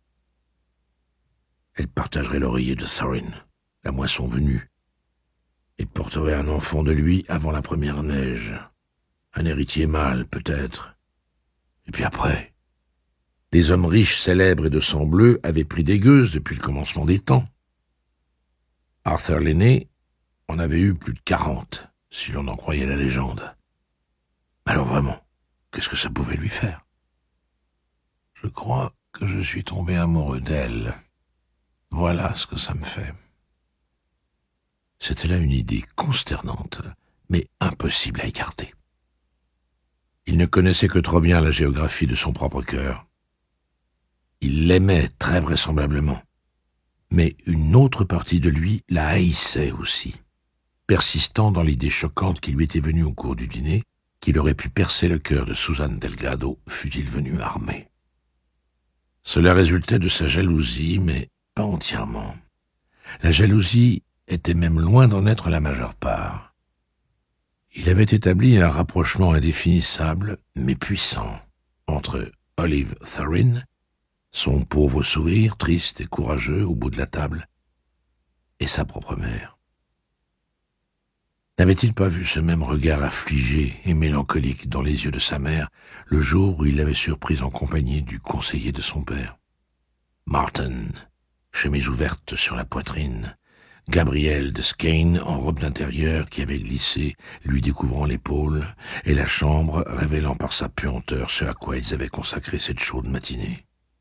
Elle partagerait l'oreiller de Thorin, la moisson venue, et porterait un enfant de lui avant la première neige. Un héritier mâle, peut-être. Et puis après, les hommes riches, célèbres et de sang bleu avaient pris des gueuses depuis le commencement des temps. Arthur l'aîné en avait eu plus de 40, si l'on en croyait la légende. Alors vraiment, qu'est-ce que ça pouvait lui faire? Je crois que je suis tombé amoureux d'elle. Voilà ce que ça me fait. C'était là une idée consternante, mais impossible à écarter. Il ne connaissait que trop bien la géographie de son propre cœur. Il l'aimait très vraisemblablement, mais une autre partie de lui la haïssait aussi, persistant dans l'idée choquante qui lui était venue au cours du dîner, qu'il aurait pu percer le cœur de Susan Delgado, fût-il venu armé. Cela résultait de sa jalousie, mais pas entièrement. La jalousie était même loin d'en être la majeure part. Il avait établi un rapprochement indéfinissable, mais puissant, entre Olive Thorin, son pauvre sourire triste et courageux au bout de la table, et sa propre mère. N'avait-il pas vu ce même regard affligé et mélancolique dans les yeux de sa mère le jour où il l'avait surprise en compagnie du conseiller de son père? Martin, chemise ouverte sur la poitrine, Gabrielle de Skane en robe d'intérieur qui avait glissé, lui découvrant l'épaule, et la chambre révélant par sa puanteur ce à quoi ils avaient consacré cette chaude matinée.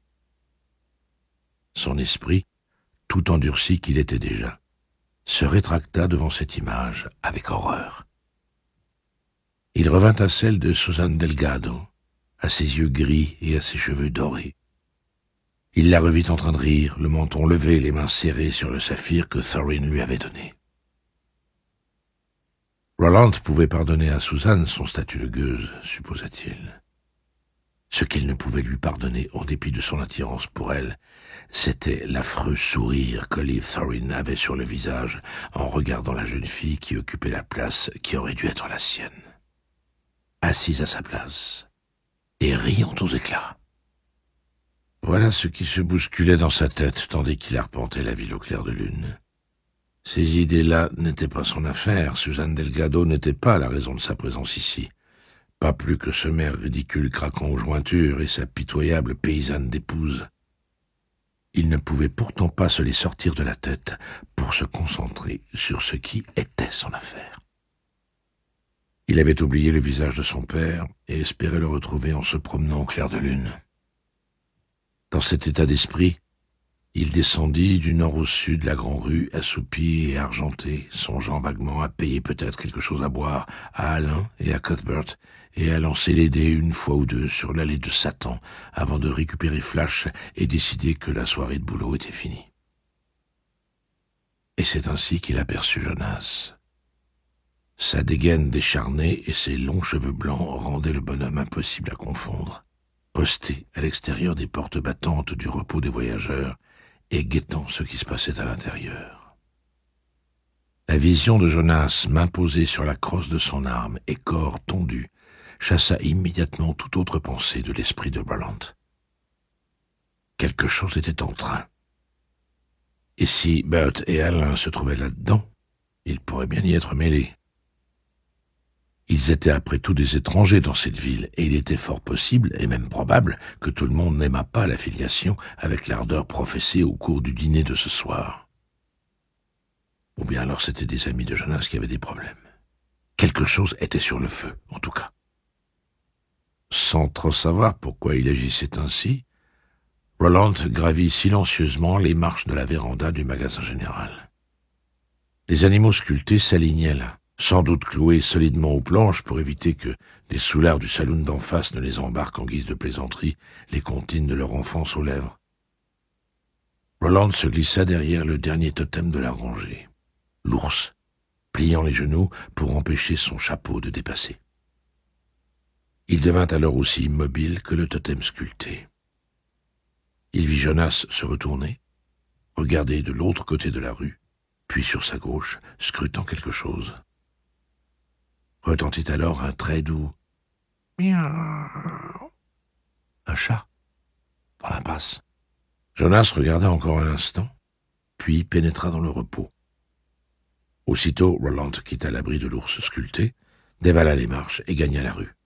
Son esprit, tout endurci qu'il était déjà, se rétracta devant cette image avec horreur. Il revint à celle de Susan Delgado, à ses yeux gris et à ses cheveux dorés. Il la revit en train de rire, le menton levé, les mains serrées sur le saphir que Thorin lui avait donné. Roland pouvait pardonner à Susan son statut de gueuse, supposa-t-il. Ce qu'il ne pouvait lui pardonner, en dépit de son attirance pour elle, c'était l'affreux sourire que Liv Thorin avait sur le visage en regardant la jeune fille qui occupait la place qui aurait dû être la sienne. Assise à sa place, et riant aux éclats. Voilà ce qui se bousculait dans sa tête tandis qu'il arpentait la ville au clair de lune. Ces idées-là n'étaient pas son affaire, Suzanne Delgado n'était pas la raison de sa présence ici. Pas plus que ce maire ridicule craquant aux jointures et sa pitoyable paysanne d'épouse. Il ne pouvait pourtant pas se les sortir de la tête pour se concentrer sur ce qui était son affaire. Il avait oublié le visage de son père et espérait le retrouver en se promenant au clair de lune. Dans cet état d'esprit, il descendit du nord au sud la grande rue, assoupi et argenté, songeant vaguement à payer peut-être quelque chose à boire à Alain et à Cuthbert, et à lancer les dés une fois ou deux sur l'allée de Satan, avant de récupérer Flash et décider que la soirée de boulot était finie. Et c'est ainsi qu'il aperçut Jonas. Sa dégaine décharnée et ses longs cheveux blancs rendaient le bonhomme impossible à confondre, posté à l'extérieur des portes battantes du repos des voyageurs et guettant ce qui se passait à l'intérieur. La vision de Jonas, main posée sur la crosse de son arme et corps tondu, chassa immédiatement toute autre pensée de l'esprit de Roland. Quelque chose était en train. Et si Bert et Alain se trouvaient là-dedans, ils pourraient bien y être mêlés. Ils étaient après tout des étrangers dans cette ville, et il était fort possible, et même probable, que tout le monde n'aimât pas l'affiliation avec l'ardeur professée au cours du dîner de ce soir. Ou bien alors c'étaient des amis de Jonas qui avaient des problèmes. Quelque chose était sur le feu, en tout cas. Sans trop savoir pourquoi il agissait ainsi, Roland gravit silencieusement les marches de la véranda du magasin général. Les animaux sculptés s'alignaient là, sans doute cloués solidement aux planches pour éviter que des soulards du saloon d'en face ne les embarquent en guise de plaisanterie, les comptines de leur enfance aux lèvres. Roland se glissa derrière le dernier totem de la rangée, l'ours, pliant les genoux pour empêcher son chapeau de dépasser. Il devint alors aussi immobile que le totem sculpté. Il vit Jonas se retourner, regarder de l'autre côté de la rue, puis sur sa gauche, scrutant quelque chose. Retentit alors un très doux « miaou ». Un chat, dans l'impasse. Jonas regarda encore un instant, puis pénétra dans le repos. Aussitôt, Roland quitta l'abri de l'ours sculpté, dévala les marches et gagna la rue.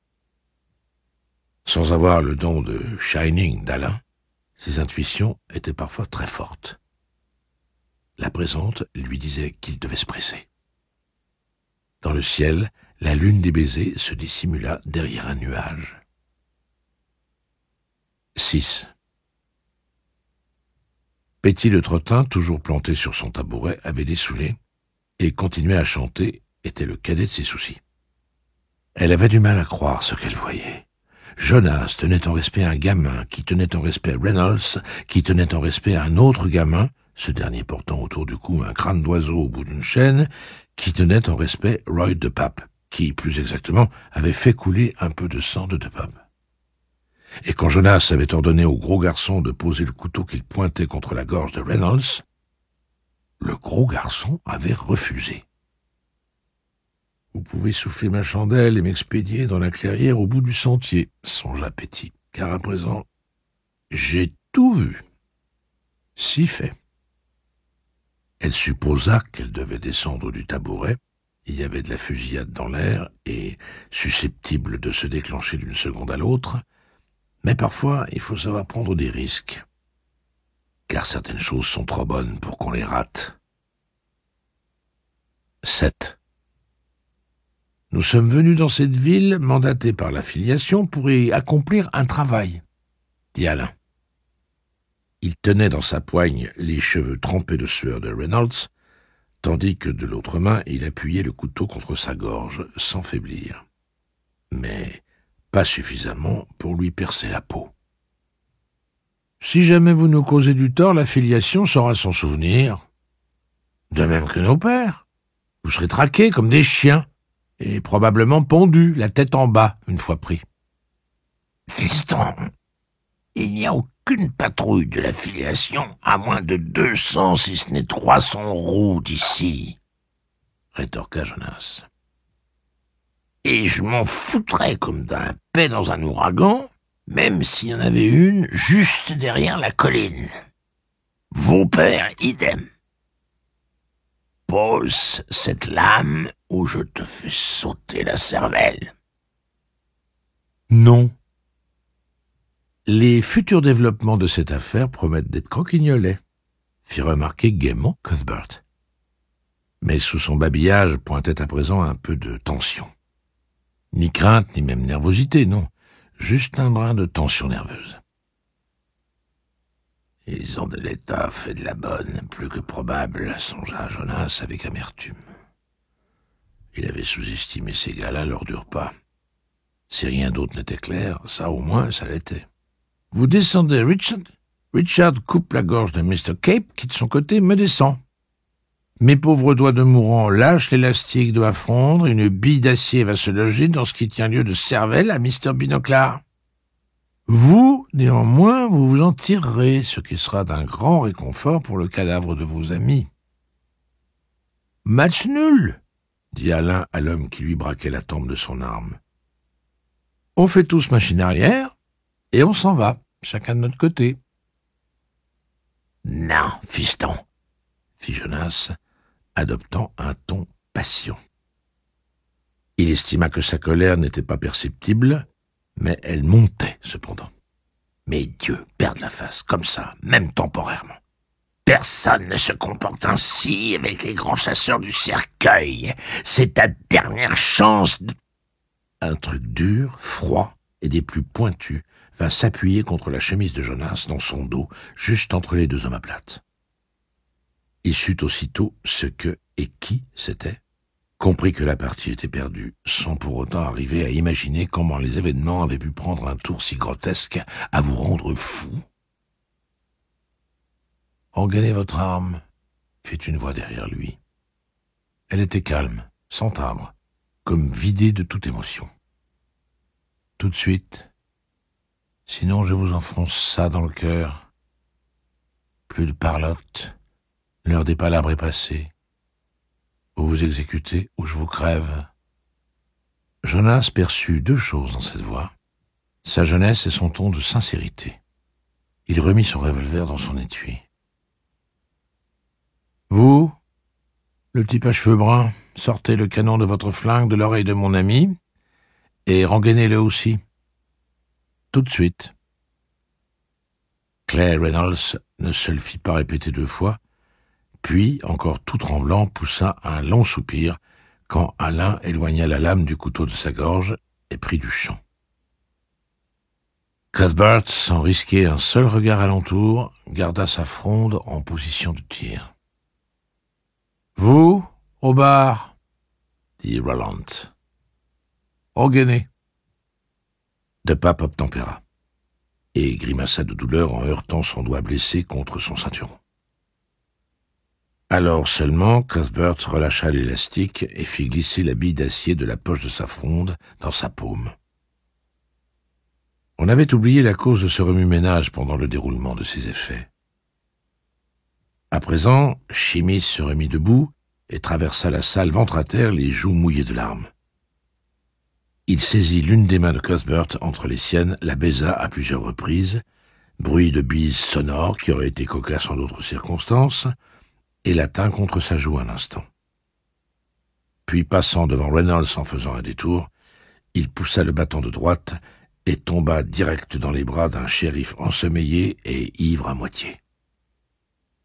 Sans avoir le don de Shining d'Alain, ses intuitions étaient parfois très fortes. La présente lui disait qu'il devait se presser. Dans le ciel, la lune des baisers se dissimula derrière un nuage. 6. Petty le Trottin, toujours planté sur son tabouret, avait dessoulé et continuait à chanter, était le cadet de ses soucis. Elle avait du mal à croire ce qu'elle voyait. Jonas tenait en respect un gamin, qui tenait en respect Reynolds, qui tenait en respect un autre gamin, ce dernier portant autour du cou un crâne d'oiseau au bout d'une chaîne, qui tenait en respect Roy de Pape, qui, plus exactement, avait fait couler un peu de sang de Pape. Et quand Jonas avait ordonné au gros garçon de poser le couteau qu'il pointait contre la gorge de Reynolds, le gros garçon avait refusé. « Vous pouvez souffler ma chandelle et m'expédier dans la clairière au bout du sentier, » songea Petty, car à présent, j'ai tout vu. Si fait. Elle supposa qu'elle devait descendre du tabouret. Il y avait de la fusillade dans l'air et susceptible de se déclencher d'une seconde à l'autre. Mais parfois, il faut savoir prendre des risques. car certaines choses sont trop bonnes pour qu'on les rate. 7. Nous sommes venus dans cette ville, mandatés par l'affiliation, pour y accomplir un travail, dit Alain. Il tenait dans sa poigne les cheveux trempés de sueur de Reynolds, tandis que de l'autre main il appuyait le couteau contre sa gorge, sans faiblir. Mais pas suffisamment pour lui percer la peau. Si jamais vous nous causez du tort, l'affiliation saura s'en souvenir. De même que nos pères. Vous serez traqués comme des chiens, et probablement pendus, la tête en bas, une fois pris. Fiston, il n'y a aucune patrouille de l'affiliation à moins de 200, si ce n'est 300 roues d'ici, rétorqua Jonas. Et je m'en foutrais comme d'un paix dans un ouragan, même s'il y en avait une juste derrière la colline. Vos pères, idem. Pose cette lame ou je te fais sauter la cervelle. Non. Les futurs développements de cette affaire promettent d'être croquignolets, fit remarquer gaiement Cuthbert. Mais sous son babillage pointait à présent un peu de tension. Ni crainte, ni même nervosité, non. Juste un brin de tension nerveuse. Ils ont de l'état fait de la bonne, plus que probable, songea Jonas avec amertume. Il avait sous-estimé ces gars-là lors du repas. Si rien d'autre n'était clair, ça au moins, ça l'était. Vous descendez, Richard. Richard coupe la gorge de Mr. Cape, qui de son côté me descend. Mes pauvres doigts de mourant lâchent l'élastique doit fondre, une bille d'acier va se loger dans ce qui tient lieu de cervelle à Mr. Binoclard. Vous, néanmoins, vous vous en tirerez, ce qui sera d'un grand réconfort pour le cadavre de vos amis. Match nul, dit Alain à l'homme qui lui braquait la tempe de son arme. On fait tous machine arrière, et on s'en va, chacun de notre côté. Non, fiston, fit Jonas, adoptant un ton patient. Il estima que sa colère n'était pas perceptible, mais elle montait, cependant. Mais Dieu, perdre la face, comme ça, même temporairement. Personne ne se comporte ainsi avec les grands chasseurs du cercueil. C'est ta dernière chance de... Un truc dur, froid et des plus pointus vint s'appuyer contre la chemise de Jonas dans son dos, juste entre les deux omoplates. Il sut aussitôt ce que et qui c'était, comprit que la partie était perdue, sans pour autant arriver à imaginer comment les événements avaient pu prendre un tour si grotesque à vous rendre fou. « Regagnez votre arme », fit une voix derrière lui. Elle était calme, sans timbre, comme vidée de toute émotion. « Tout de suite, sinon je vous enfonce ça dans le cœur. Plus de parlotte, l'heure des palabres est passée. Vous vous exécutez ou je vous crève. » Jonas perçut deux choses dans cette voix, sa jeunesse et son ton de sincérité. Il remit son revolver dans son étui. « Vous, le type à cheveux bruns, sortez le canon de votre flingue de l'oreille de mon ami et rengainez-le aussi. Tout de suite. » Claire Reynolds ne se le fit pas répéter 2 fois, puis, encore tout tremblant, poussa un long soupir quand Alain éloigna la lame du couteau de sa gorge et prit du champ. Cuthbert, sans risquer un seul regard alentour, garda sa fronde en position de tir. « Vous, au bar, dit Roland. « Regainez. » De Pape obtempéra et grimaça de douleur en heurtant son doigt blessé contre son ceinturon. Alors seulement, Cuthbert relâcha l'élastique et fit glisser la bille d'acier de la poche de sa fronde dans sa paume. On avait oublié la cause de ce remue-ménage pendant le déroulement de ses effets. À présent, Chimis se remit debout et traversa la salle ventre à terre, les joues mouillées de larmes. Il saisit l'une des mains de Cuthbert entre les siennes, la baisa à plusieurs reprises, bruit de bise sonore qui aurait été cocasse en d'autres circonstances, et la tint contre sa joue un instant. Puis, passant devant Reynolds en faisant un détour, il poussa le bâton de droite et tomba direct dans les bras d'un shérif ensommeillé et ivre à moitié.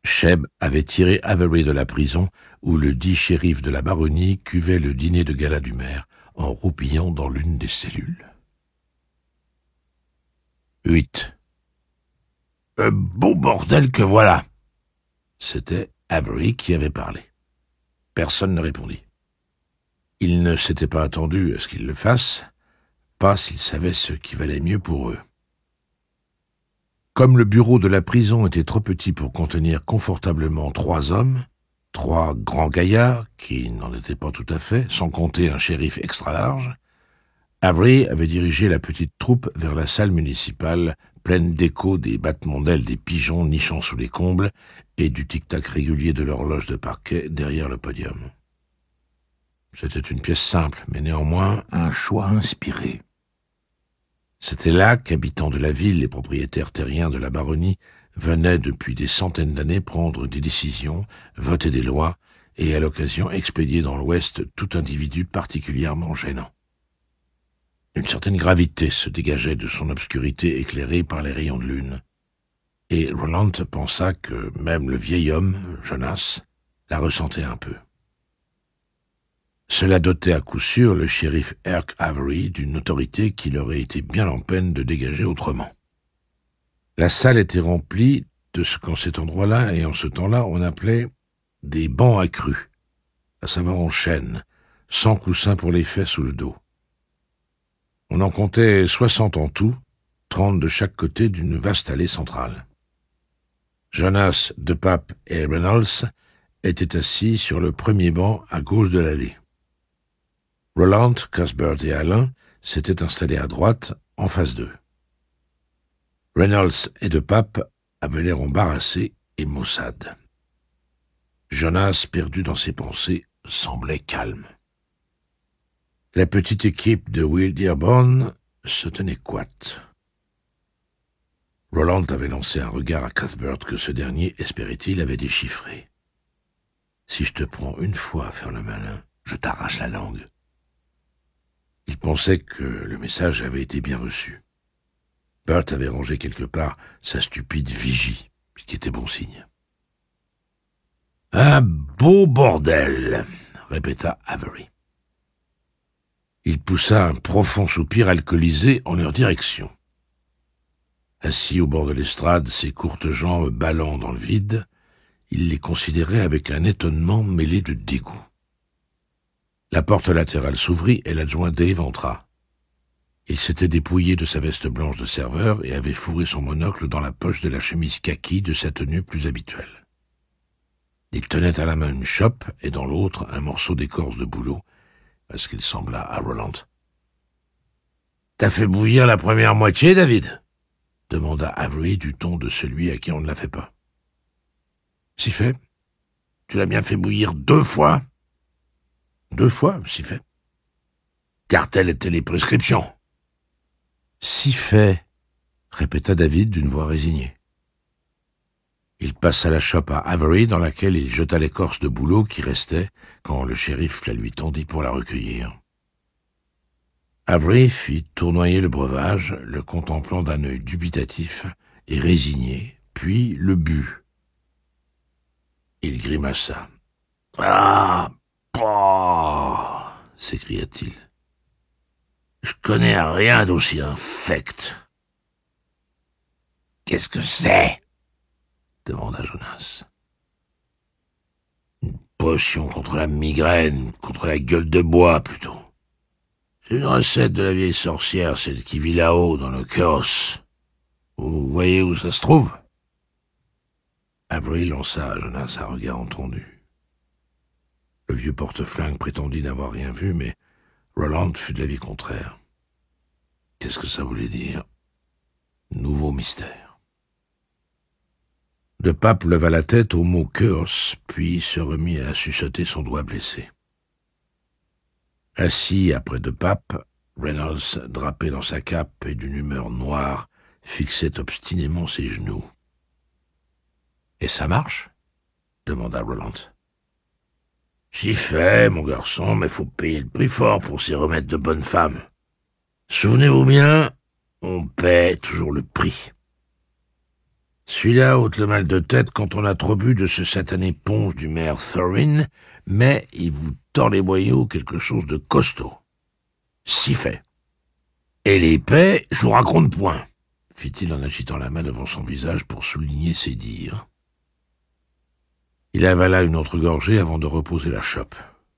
Sheb avait tiré Avery de la prison où le dit shérif de la baronnie cuvait le dîner de gala du maire en roupillant dans l'une des cellules. 8. Beau bordel que voilà. C'était Avery qui avait parlé. Personne ne répondit. Il ne s'était pas attendu à ce qu'il le fasse, pas s'il savait ce qui valait mieux pour eux. Comme le bureau de la prison était trop petit pour contenir confortablement 3 hommes, 3 grands gaillards, qui n'en étaient pas tout à fait, sans compter un shérif extra large, Avery avait dirigé la petite troupe vers la salle municipale, pleine d'échos des battements d'ailes des pigeons nichant sous les combles et du tic-tac régulier de l'horloge de parquet derrière le podium. C'était une pièce simple, mais néanmoins un choix inspiré. C'était là qu'habitants de la ville et propriétaires terriens de la baronnie venaient depuis des centaines d'années prendre des décisions, voter des lois et à l'occasion expédier dans l'Ouest tout individu particulièrement gênant. Une certaine gravité se dégageait de son obscurité éclairée par les rayons de lune. Et Roland pensa que même le vieil homme, Jonas, la ressentait un peu. Cela dotait à coup sûr le shérif Herc Avery d'une autorité qu'il aurait été bien en peine de dégager autrement. La salle était remplie de ce qu'en cet endroit-là et en ce temps-là on appelait des bancs accrus, à savoir en chêne, sans coussin pour les fesses ou le dos. On en comptait 60 en tout, 30 de chaque côté d'une vaste allée centrale. Jonas, De Pape et Reynolds étaient assis sur le premier banc à gauche de l'allée. Roland, Cuthbert et Alain s'étaient installés à droite, en face d'eux. Reynolds et De Pape avaient l'air embarrassés et maussades. Jonas, perdu dans ses pensées, semblait calme. La petite équipe de Will Dearborn se tenait coite. Roland avait lancé un regard à Cuthbert que ce dernier, espérait-il, avait déchiffré. « Si je te prends une fois à faire le malin, je t'arrache la langue. » Il pensait que le message avait été bien reçu. Bert avait rangé quelque part sa stupide vigie, ce qui était bon signe. « Un beau bordel !» répéta Avery. Il poussa un profond soupir alcoolisé en leur direction. Assis au bord de l'estrade, ses courtes jambes ballant dans le vide, il les considérait avec un étonnement mêlé de dégoût. La porte latérale s'ouvrit et l'adjoint Dave entra. Il s'était dépouillé de sa veste blanche de serveur et avait fourré son monocle dans la poche de la chemise kaki de sa tenue plus habituelle. Il tenait à la main une chope et dans l'autre un morceau d'écorce de bouleau, parce qu'il sembla à Roland. « T'as fait bouillir la première moitié, David ?» demanda Avery du ton de celui à qui on ne la fait pas. « Si fait. Tu l'as bien fait bouillir 2 fois ?»« 2 fois, si fait. »« Car telles étaient les prescriptions. »« Si fait, » répéta David d'une voix résignée. Il passa la chope à Avery dans laquelle il jeta l'écorce de bouleau qui restait quand le shérif la lui tendit pour la recueillir. Avery fit tournoyer le breuvage, le contemplant d'un œil dubitatif et résigné, puis le but. Il grimaça. « Ah, bah !» s'écria-t-il. « Je connais rien d'aussi infect. »« Qu'est-ce que c'est ?» demanda Jonas. « Une potion contre la migraine, contre la gueule de bois, plutôt. C'est une recette de la vieille sorcière, celle qui vit là-haut, dans le chaos. Vous voyez où ça se trouve ?» Avery lança à Jonas un regard entendu. Le vieux porte-flingue prétendit n'avoir rien vu, mais Roland fut de l'avis contraire. Qu'est-ce que ça voulait dire? Nouveau mystère. De Pape leva la tête au mot « chaos », puis se remit à suçoter son doigt blessé. Assis après De Pape, Reynolds, drapé dans sa cape et d'une humeur noire, fixait obstinément ses genoux. « Et ça marche ?» demanda Roland. « Si fait, mon garçon, mais faut payer le prix fort pour s'y remettre de bonnes femmes. Souvenez-vous bien, on paie toujours le prix. » Celui-là ôte le mal de tête quand on a trop bu de ce satané punch du maire Thorin, mais il vous tord les boyaux quelque chose de costaud. Si fait. Et l'épée, je vous raconte point, fit-il en agitant la main devant son visage pour souligner ses dires. Il avala une autre gorgée avant de reposer la chope.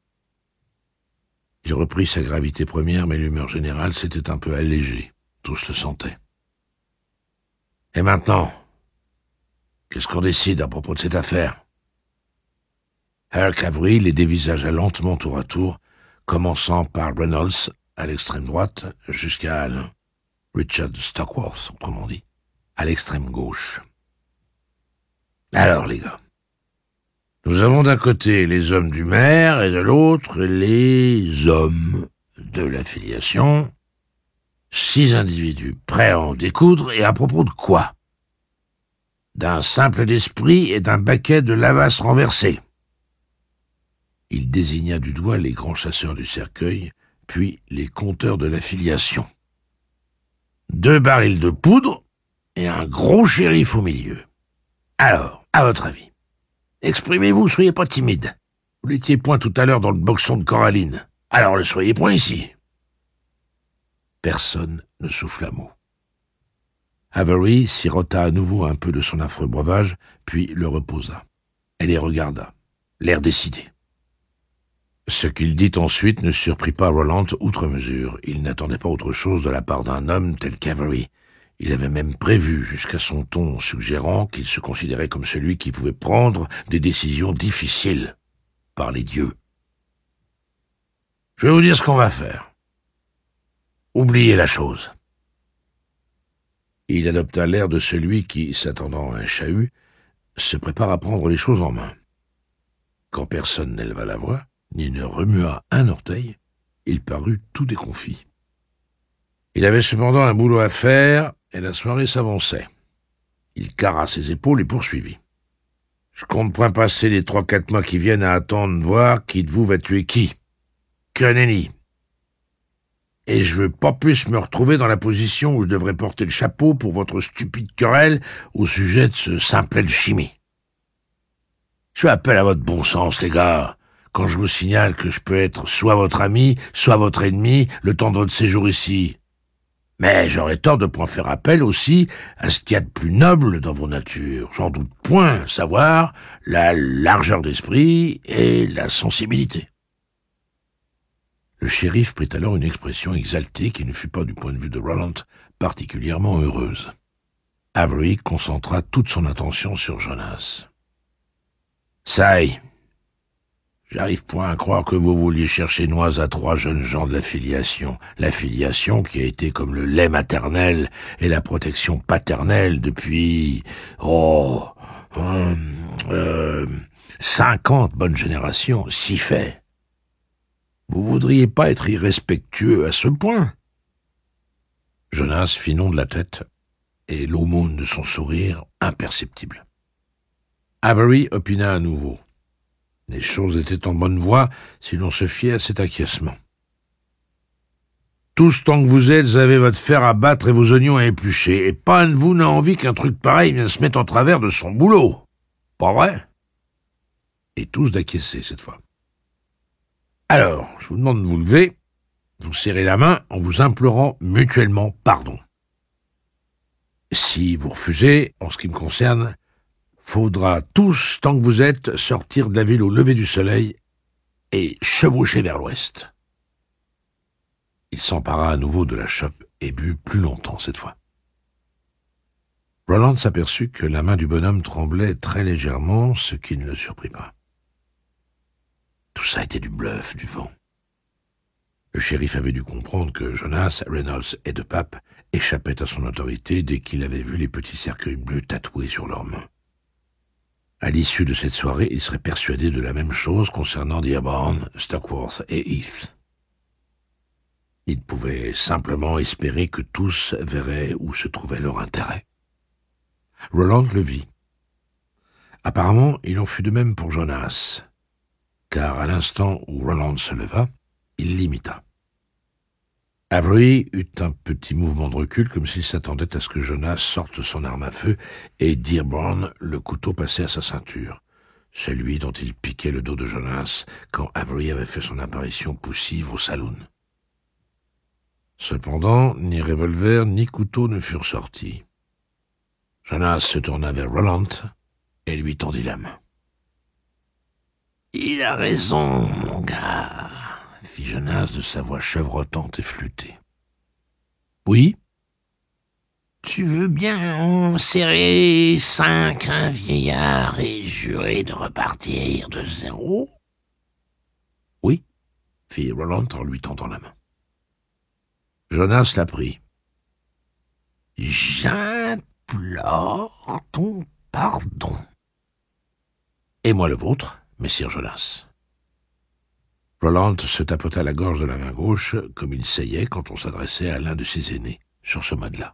Il reprit sa gravité première, mais l'humeur générale s'était un peu allégée. Tous le sentaient. Et maintenant, qu'est-ce qu'on décide à propos de cette affaire? Herc Avery les dévisagea lentement tour à tour, commençant par Reynolds à l'extrême droite jusqu'à Alain, Richard Stockworth, autrement dit, à l'extrême gauche. Alors, les gars, nous avons d'un côté les hommes du maire et de l'autre les hommes de l'affiliation. 6 individus prêts à en découdre, et à propos de quoi? D'un simple d'esprit et d'un baquet de lavasse renversé. Il désigna du doigt les grands chasseurs du cercueil, puis les compteurs de l'affiliation. 2 barils de poudre et un gros shérif au milieu. Alors, à votre avis, exprimez-vous, soyez pas timide. Vous l'étiez point tout à l'heure dans le boxon de Coraline. Alors ne soyez point ici. Personne ne souffla mot. Avery sirota à nouveau un peu de son affreux breuvage, puis le reposa. Elle les regarda, l'air décidé. Ce qu'il dit ensuite ne surprit pas Roland outre mesure. Il n'attendait pas autre chose de la part d'un homme tel qu'Avery. Il avait même prévu, jusqu'à son ton suggérant, qu'il se considérait comme celui qui pouvait prendre des décisions difficiles par les dieux. Je vais vous dire ce qu'on va faire. Oubliez la chose. Il adopta l'air de celui qui, s'attendant à un chahut, se prépare à prendre les choses en main. Quand personne n'éleva la voix, ni ne remua un orteil, il parut tout déconfit. Il avait cependant un boulot à faire, et la soirée s'avançait. Il carra ses épaules et poursuivit. « Je compte point passer les 3-4 mois qui viennent à attendre de voir qui de vous va tuer qui. Que nenni. Et je veux pas plus me retrouver dans la position où je devrais porter le chapeau pour votre stupide querelle au sujet de ce simplet de chimie. Je fais appel à votre bon sens, les gars, quand je vous signale que je peux être soit votre ami, soit votre ennemi, le temps de votre séjour ici. Mais j'aurais tort de point faire appel aussi à ce qu'il y a de plus noble dans vos natures, j'en doute point, savoir la largeur d'esprit et la sensibilité. » Le shérif prit alors une expression exaltée qui ne fut pas, du point de vue de Roland, particulièrement heureuse. Avery concentra toute son attention sur Jonas. « Ça y est. J'arrive point à croire que vous vouliez chercher noise à 3 jeunes gens de l'affiliation qui a été comme le lait maternel et la protection paternelle depuis, 50 bonnes générations, si fait. Vous voudriez pas être irrespectueux à ce point? » Jonas fit non de la tête, et l'aumône de son sourire imperceptible. Avery opina à nouveau. Les choses étaient en bonne voie si l'on se fiait à cet acquiescement. « Tous tant que vous êtes, avez votre fer à battre et vos oignons à éplucher, et pas un de vous n'a envie qu'un truc pareil vienne se mettre en travers de son boulot. Pas vrai? » Et tous d'acquiescer cette fois. « Alors, je vous demande de vous lever, de vous serrer la main en vous implorant mutuellement pardon. Si vous refusez, en ce qui me concerne, faudra tous, tant que vous êtes, sortir de la ville au lever du soleil et chevaucher vers l'ouest. » Il s'empara à nouveau de la chope et but plus longtemps cette fois. Roland s'aperçut que la main du bonhomme tremblait très légèrement, ce qui ne le surprit pas. Tout ça était du bluff, du vent. Le shérif avait dû comprendre que Jonas, Reynolds et De Pape échappaient à son autorité dès qu'il avait vu les petits cercueils bleus tatoués sur leurs mains. À l'issue de cette soirée, il serait persuadé de la même chose concernant Dearborn, Stockworth et Heath. Il pouvait simplement espérer que tous verraient où se trouvait leur intérêt. Roland le vit. Apparemment, il en fut de même pour Jonas, car à l'instant où Roland se leva, il l'imita. Avery eut un petit mouvement de recul, comme s'il s'attendait à ce que Jonas sorte son arme à feu et Dearborn, le couteau passé à sa ceinture. Celui dont il piquait le dos de Jonas quand Avery avait fait son apparition poussive au saloon. Cependant, ni revolver ni couteau ne furent sortis. Jonas se tourna vers Roland et lui tendit la main. « Il a raison, mon gars, » fit Jonas de sa voix chevrotante et flûtée. « Oui ?» « Tu veux bien serrer 5 un vieillard et jurer de repartir de 0 ?» ?»« Oui, » fit Roland en lui tendant la main. Jonas la prit. « J'implore ton pardon. » »« Et moi le vôtre, messire Jonas. » Roland se tapota la gorge de la main gauche, comme il seyait quand on s'adressait à l'un de ses aînés, sur ce mode-là.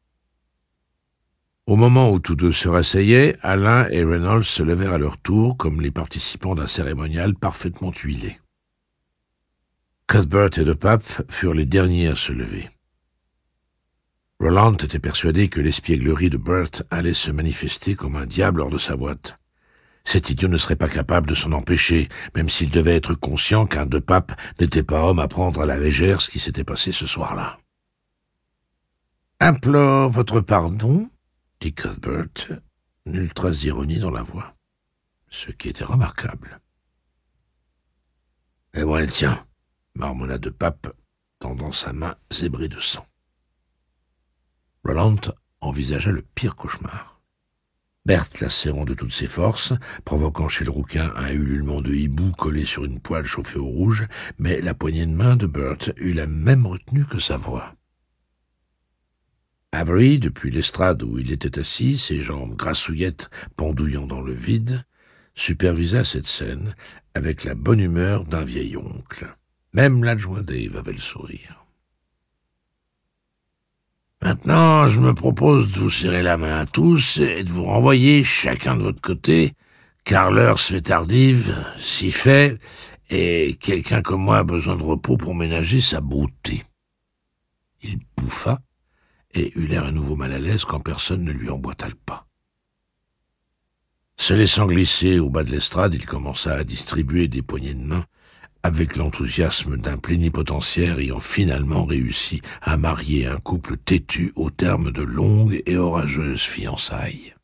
Au moment où tous deux se rasseyaient, Alain et Reynolds se levèrent à leur tour, comme les participants d'un cérémonial parfaitement huilé. Cuthbert et De Pape furent les derniers à se lever. Roland était persuadé que l'espièglerie de Bert allait se manifester comme un diable hors de sa boîte. Cet idiot ne serait pas capable de s'en empêcher, même s'il devait être conscient qu'un De Pape n'était pas homme à prendre à la légère ce qui s'était passé ce soir-là. « Implore votre pardon ?» dit Cuthbert, nulle trace d'ironie dans la voix, ce qui était remarquable. « Et moi le tien » marmonna De Pape, tendant sa main zébrée de sang. Roland envisagea le pire cauchemar. Berthe la serrant de toutes ses forces, provoquant chez le rouquin un ululement de hibou collé sur une poêle chauffée au rouge, mais la poignée de main de Bert eut la même retenue que sa voix. Avery, depuis l'estrade où il était assis, ses jambes grassouillettes pendouillant dans le vide, supervisa cette scène avec la bonne humeur d'un vieil oncle. Même l'adjoint Dave avait le sourire. « Maintenant, je me propose de vous serrer la main à tous et de vous renvoyer chacun de votre côté, car l'heure se fait tardive, si fait, et quelqu'un comme moi a besoin de repos pour ménager sa beauté. » Il pouffa et eut l'air à nouveau mal à l'aise quand personne ne lui emboîta le pas. Se laissant glisser au bas de l'estrade, il commença à distribuer des poignées de main avec l'enthousiasme d'un plénipotentiaire ayant finalement réussi à marier un couple têtu au terme de longues et orageuses fiançailles.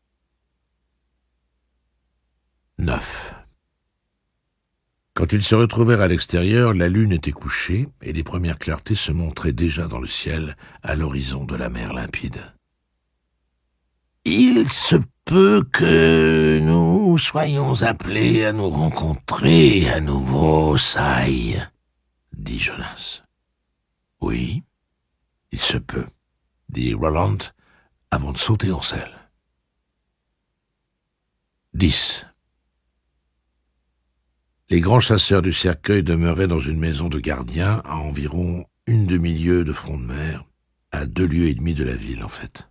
9. Quand ils se retrouvèrent à l'extérieur, la lune était couchée et les premières clartés se montraient déjà dans le ciel à l'horizon de la mer limpide. « Il se peut que nous soyons appelés à nous rencontrer à nouveau, Sai, » dit Jonas. « Oui, il se peut, » dit Roland avant de sauter en selle. 10. Les grands chasseurs du cercueil demeuraient dans une maison de gardien à environ une demi-lieue de front de mer, à 2 lieues et demie de la ville en fait.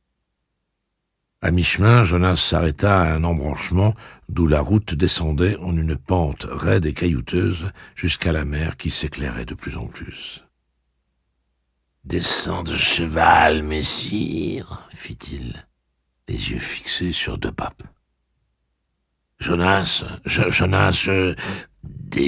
À mi-chemin, Jonas s'arrêta à un embranchement d'où la route descendait en une pente raide et caillouteuse jusqu'à la mer qui s'éclairait de plus en plus. « Descends de cheval, messire, » fit-il, les yeux fixés sur De Pape. « Jonas, je descends. »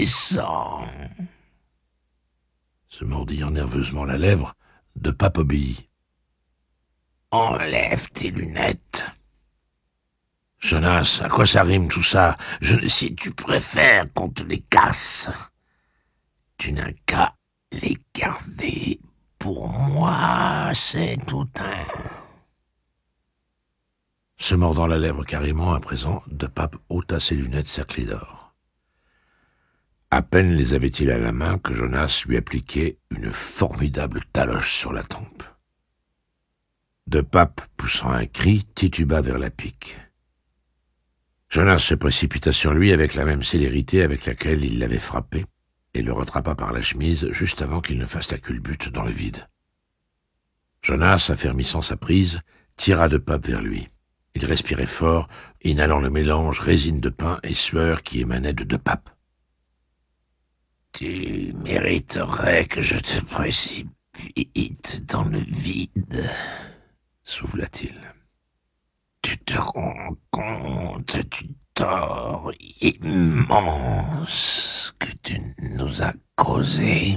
Se mordillant nerveusement la lèvre, De Pape obéit. « Enlève tes lunettes. » « Jonas, à quoi ça rime tout ça ? Si tu préfères qu'on te les casse, tu n'as qu'à les garder. Pour moi, c'est tout un... » Se mordant la lèvre carrément, à présent, De Pape ôta ses lunettes cerclées d'or. À peine les avait-il à la main que Jonas lui appliquait une formidable taloche sur la tempe. De Pape, poussant un cri, tituba vers la pique. Jonas se précipita sur lui avec la même célérité avec laquelle il l'avait frappé et le rattrapa par la chemise juste avant qu'il ne fasse la culbute dans le vide. Jonas, affermissant sa prise, tira De Pape vers lui. Il respirait fort, inhalant le mélange résine de pain et sueur qui émanait de Pape. « Tu mériterais que je te précipite, » vite dans le vide, souffla-t-il. Tu te rends compte du tort immense que tu nous as causé.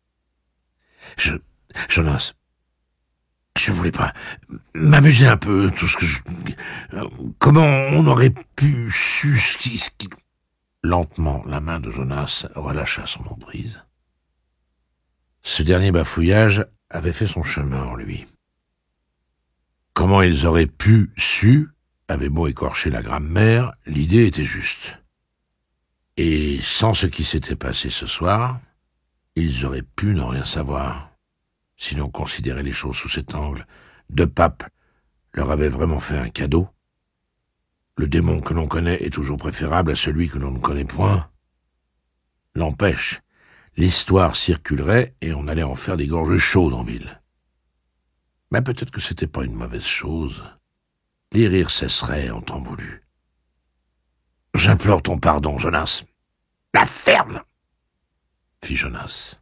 Jonas, je voulais pas m'amuser un peu, tout ce que je... Comment on aurait pu su ce qui... Lentement, la main de Jonas relâcha son emprise. Ce dernier bafouillage avait fait son chemin en lui. Comment ils auraient pu su, avait beau écorcher la grammaire, l'idée était juste. Et sans ce qui s'était passé ce soir, ils auraient pu n'en rien savoir. Si l'on considérait les choses sous cet angle, De Pape leur avait vraiment fait un cadeau. Le démon que l'on connaît est toujours préférable à celui que l'on ne connaît point. L'empêche, l'histoire circulerait et on allait en faire des gorges chaudes en ville. Mais peut-être que c'était pas une mauvaise chose. Les rires cesseraient en temps voulu. « J'implore ton pardon, Jonas. »« La ferme !» fit Jonas.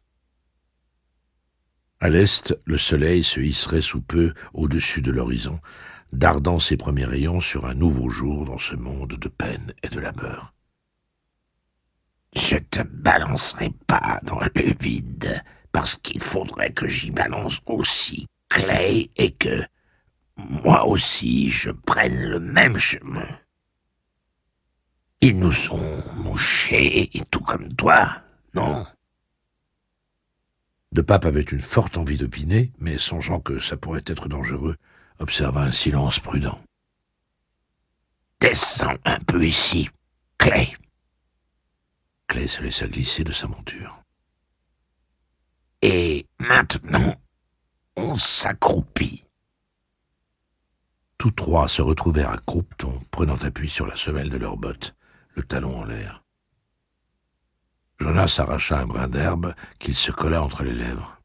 À l'est, le soleil se hisserait sous peu au-dessus de l'horizon, dardant ses premiers rayons sur un nouveau jour dans ce monde de peine et de labeur. Je te balancerai pas dans le vide, parce qu'il faudrait que j'y balance aussi Clay et que, moi aussi, je prenne le même chemin. Ils nous ont mouchés, tout comme toi, non? De Pape avait une forte envie d'opiner, mais songeant que ça pourrait être dangereux, observa un silence prudent. « Descends un peu ici, Clay. » Clay se laissa glisser de sa monture. « Et maintenant, on s'accroupit. » Tous trois se retrouvèrent à croupeton, prenant appui sur la semelle de leurs bottes, le talon en l'air. Jonas arracha un brin d'herbe qu'il se colla entre les lèvres.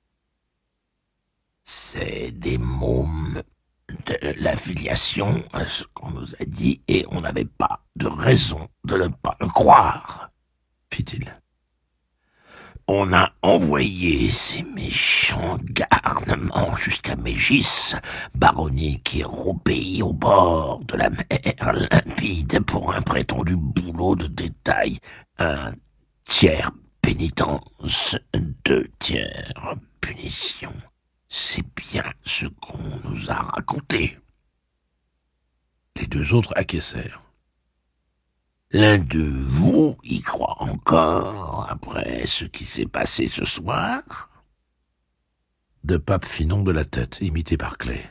« C'est des mômes de l'affiliation à ce qu'on nous a dit, et on n'avait pas de raison de ne pas le croire, » fit-il. « On a envoyé ces méchants garnements jusqu'à Mégis, baronnie qui est au pays au bord de la mer limpide pour un prétendu boulot de détail, un tiers pénitence, 2 tiers punition. C'est bien ce qu'on nous a raconté. » Les deux autres acquiescèrent. « L'un de vous y croit encore après ce qui s'est passé ce soir ?» De Pape fit non de la tête, imité par Clay.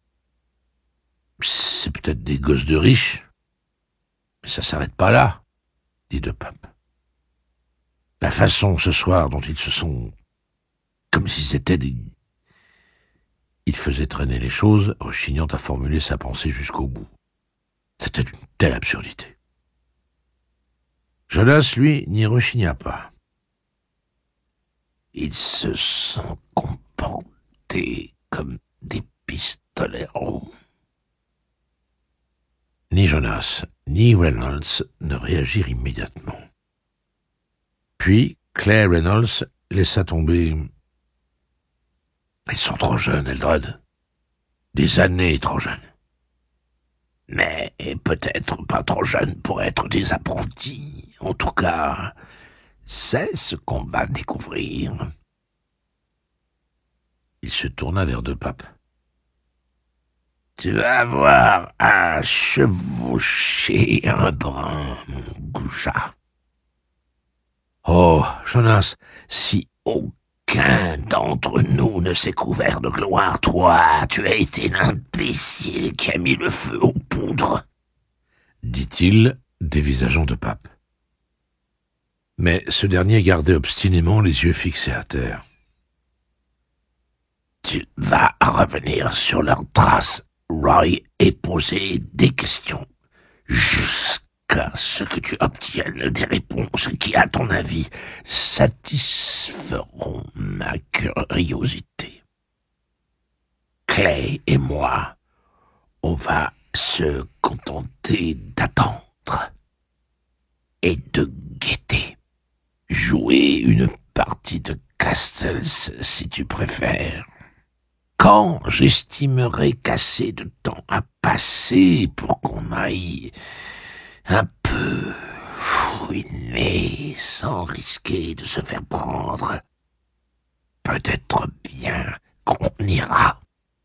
« C'est peut-être des gosses de riches, mais ça s'arrête pas là, » dit De Pape. « La façon ce soir dont ils se sont... comme si c'était des... » Il faisait traîner les choses, rechignant à formuler sa pensée jusqu'au bout. C'était une telle absurdité. Jonas, lui, n'y rechigna pas. Ils se sont comportés comme des pistoleros. Ni Jonas, ni Reynolds ne réagirent immédiatement. Puis, Clay Reynolds laissa tomber... Ils sont trop jeunes, Eldred. Des années trop jeunes. Mais peut-être pas trop jeunes pour être des apprentis. En tout cas, c'est ce qu'on va découvrir. Il se tourna vers De Pape. Tu vas avoir à chevaucher un brin, mon goujat. Oh, Jonas, Si aucun d'entre nous ne s'est couvert de gloire, toi, tu as été l'imbécile qui a mis le feu aux poudres, dit-il, dévisageant De Pape. Mais ce dernier gardait obstinément les yeux fixés à terre. Tu vas revenir sur leurs traces, Roy, et poser des questions jusqu'à ce que tu obtiennes des réponses qui, à ton avis, satisferont ma curiosité. Clay et moi, on va se contenter d'attendre et de guetter. Jouer une partie de Castles, si tu préfères. Quand j'estimerai qu'assez de temps a passé pour qu'on aille un peu fouiner sans risquer de se faire prendre, peut-être bien qu'on ira.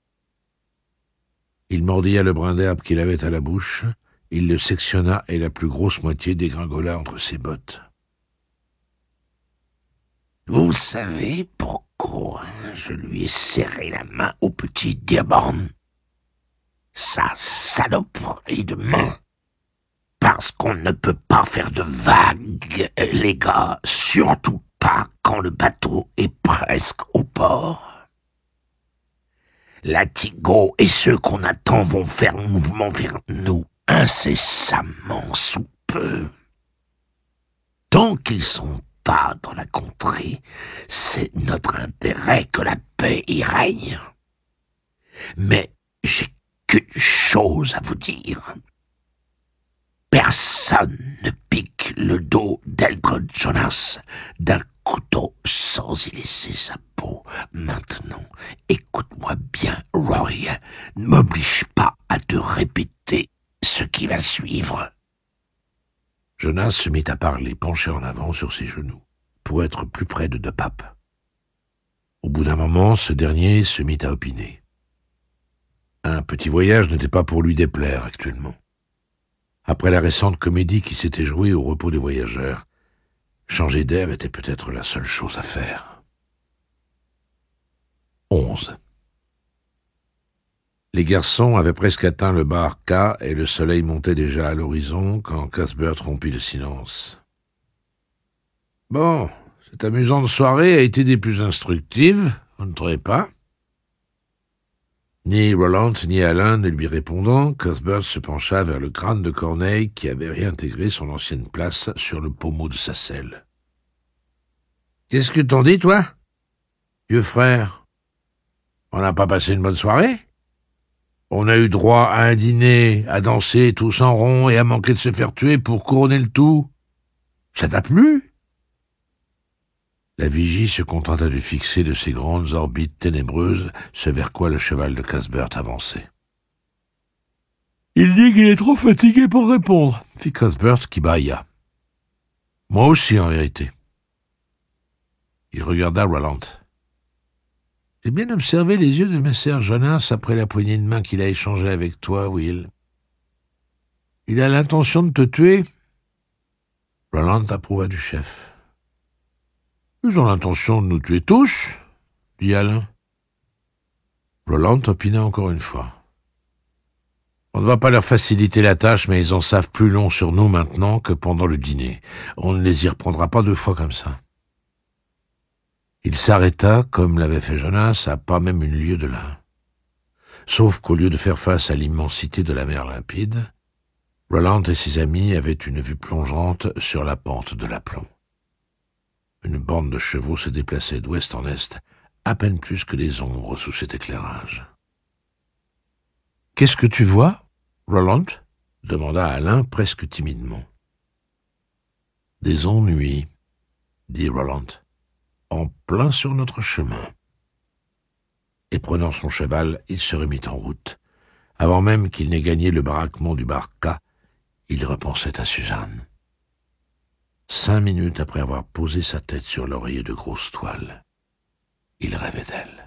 Il mordilla le brin d'herbe qu'il avait à la bouche, il le sectionna et la plus grosse moitié dégringola entre ses bottes. Vous savez pourquoi je lui ai serré la main au petit Dearborn? Sa saloperie de main. Parce qu'on ne peut pas faire de vagues, les gars, surtout pas quand le bateau est presque au port. La Tigo et ceux qu'on attend vont faire un mouvement vers nous incessamment sous peu. Tant qu'ils sont pas dans la contrée, c'est notre intérêt que la paix y règne. Mais j'ai qu'une chose à vous dire. Personne ne pique le dos d'Eldred Jonas d'un couteau sans y laisser sa peau. Maintenant, écoute-moi bien, Roy. Ne m'oblige pas à te répéter ce qui va suivre. Jonas se mit à parler, penché en avant sur ses genoux, pour être plus près de Pape. Au bout d'un moment, ce dernier se mit à opiner. Un petit voyage n'était pas pour lui déplaire actuellement. Après la récente comédie qui s'était jouée au repos des voyageurs, changer d'air était peut-être la seule chose à faire. 11. Les garçons avaient presque atteint le bar K et le soleil montait déjà à l'horizon quand Cuthbert rompit le silence. « Bon, cette amusante soirée a été des plus instructives, vous ne trouvez pas ?» Ni Roland ni Alain ne lui répondant, Cuthbert se pencha vers le crâne de Corneille qui avait réintégré son ancienne place sur le pommeau de sa selle. « Qu'est-ce que t'en dis, toi, vieux frère? On n'a pas passé une bonne soirée? On a eu droit à un dîner, à danser tous en rond et à manquer de se faire tuer pour couronner le tout. Ça t'a plu ?» La vigie se contenta de fixer de ses grandes orbites ténébreuses ce vers quoi le cheval de Cuthbert avançait. « Il dit qu'il est trop fatigué pour répondre, » fit Cuthbert qui bâilla. « Moi aussi, en vérité. » Il regarda Roland. « J'ai bien observé les yeux de Messer Jonas après la poignée de main qu'il a échangée avec toi, Will. Il a l'intention de te tuer ?» Roland approuva du chef. « Ils ont l'intention de nous tuer tous, » dit Alain. Roland opina encore une fois. « On ne va pas leur faciliter la tâche, mais ils en savent plus long sur nous maintenant que pendant le dîner. On ne les y reprendra pas 2 fois comme ça. » Il s'arrêta, comme l'avait fait Jonas, à pas même une lieue de là. Sauf qu'au lieu de faire face à l'immensité de la mer limpide, Roland et ses amis avaient une vue plongeante sur la pente de l'aplomb. Une bande de chevaux se déplaçait d'ouest en est, à peine plus que des ombres sous cet éclairage. « Qu'est-ce que tu vois, Roland ?» demanda Alain presque timidement. « Des ennuis, » dit Roland, « en plein sur notre chemin. » Et prenant son cheval, il se remit en route. Avant même qu'il n'ait gagné le baraquement du bar K, il repensait à Suzanne. 5 minutes après avoir posé sa tête sur l'oreiller de grosse toile, il rêvait d'elle.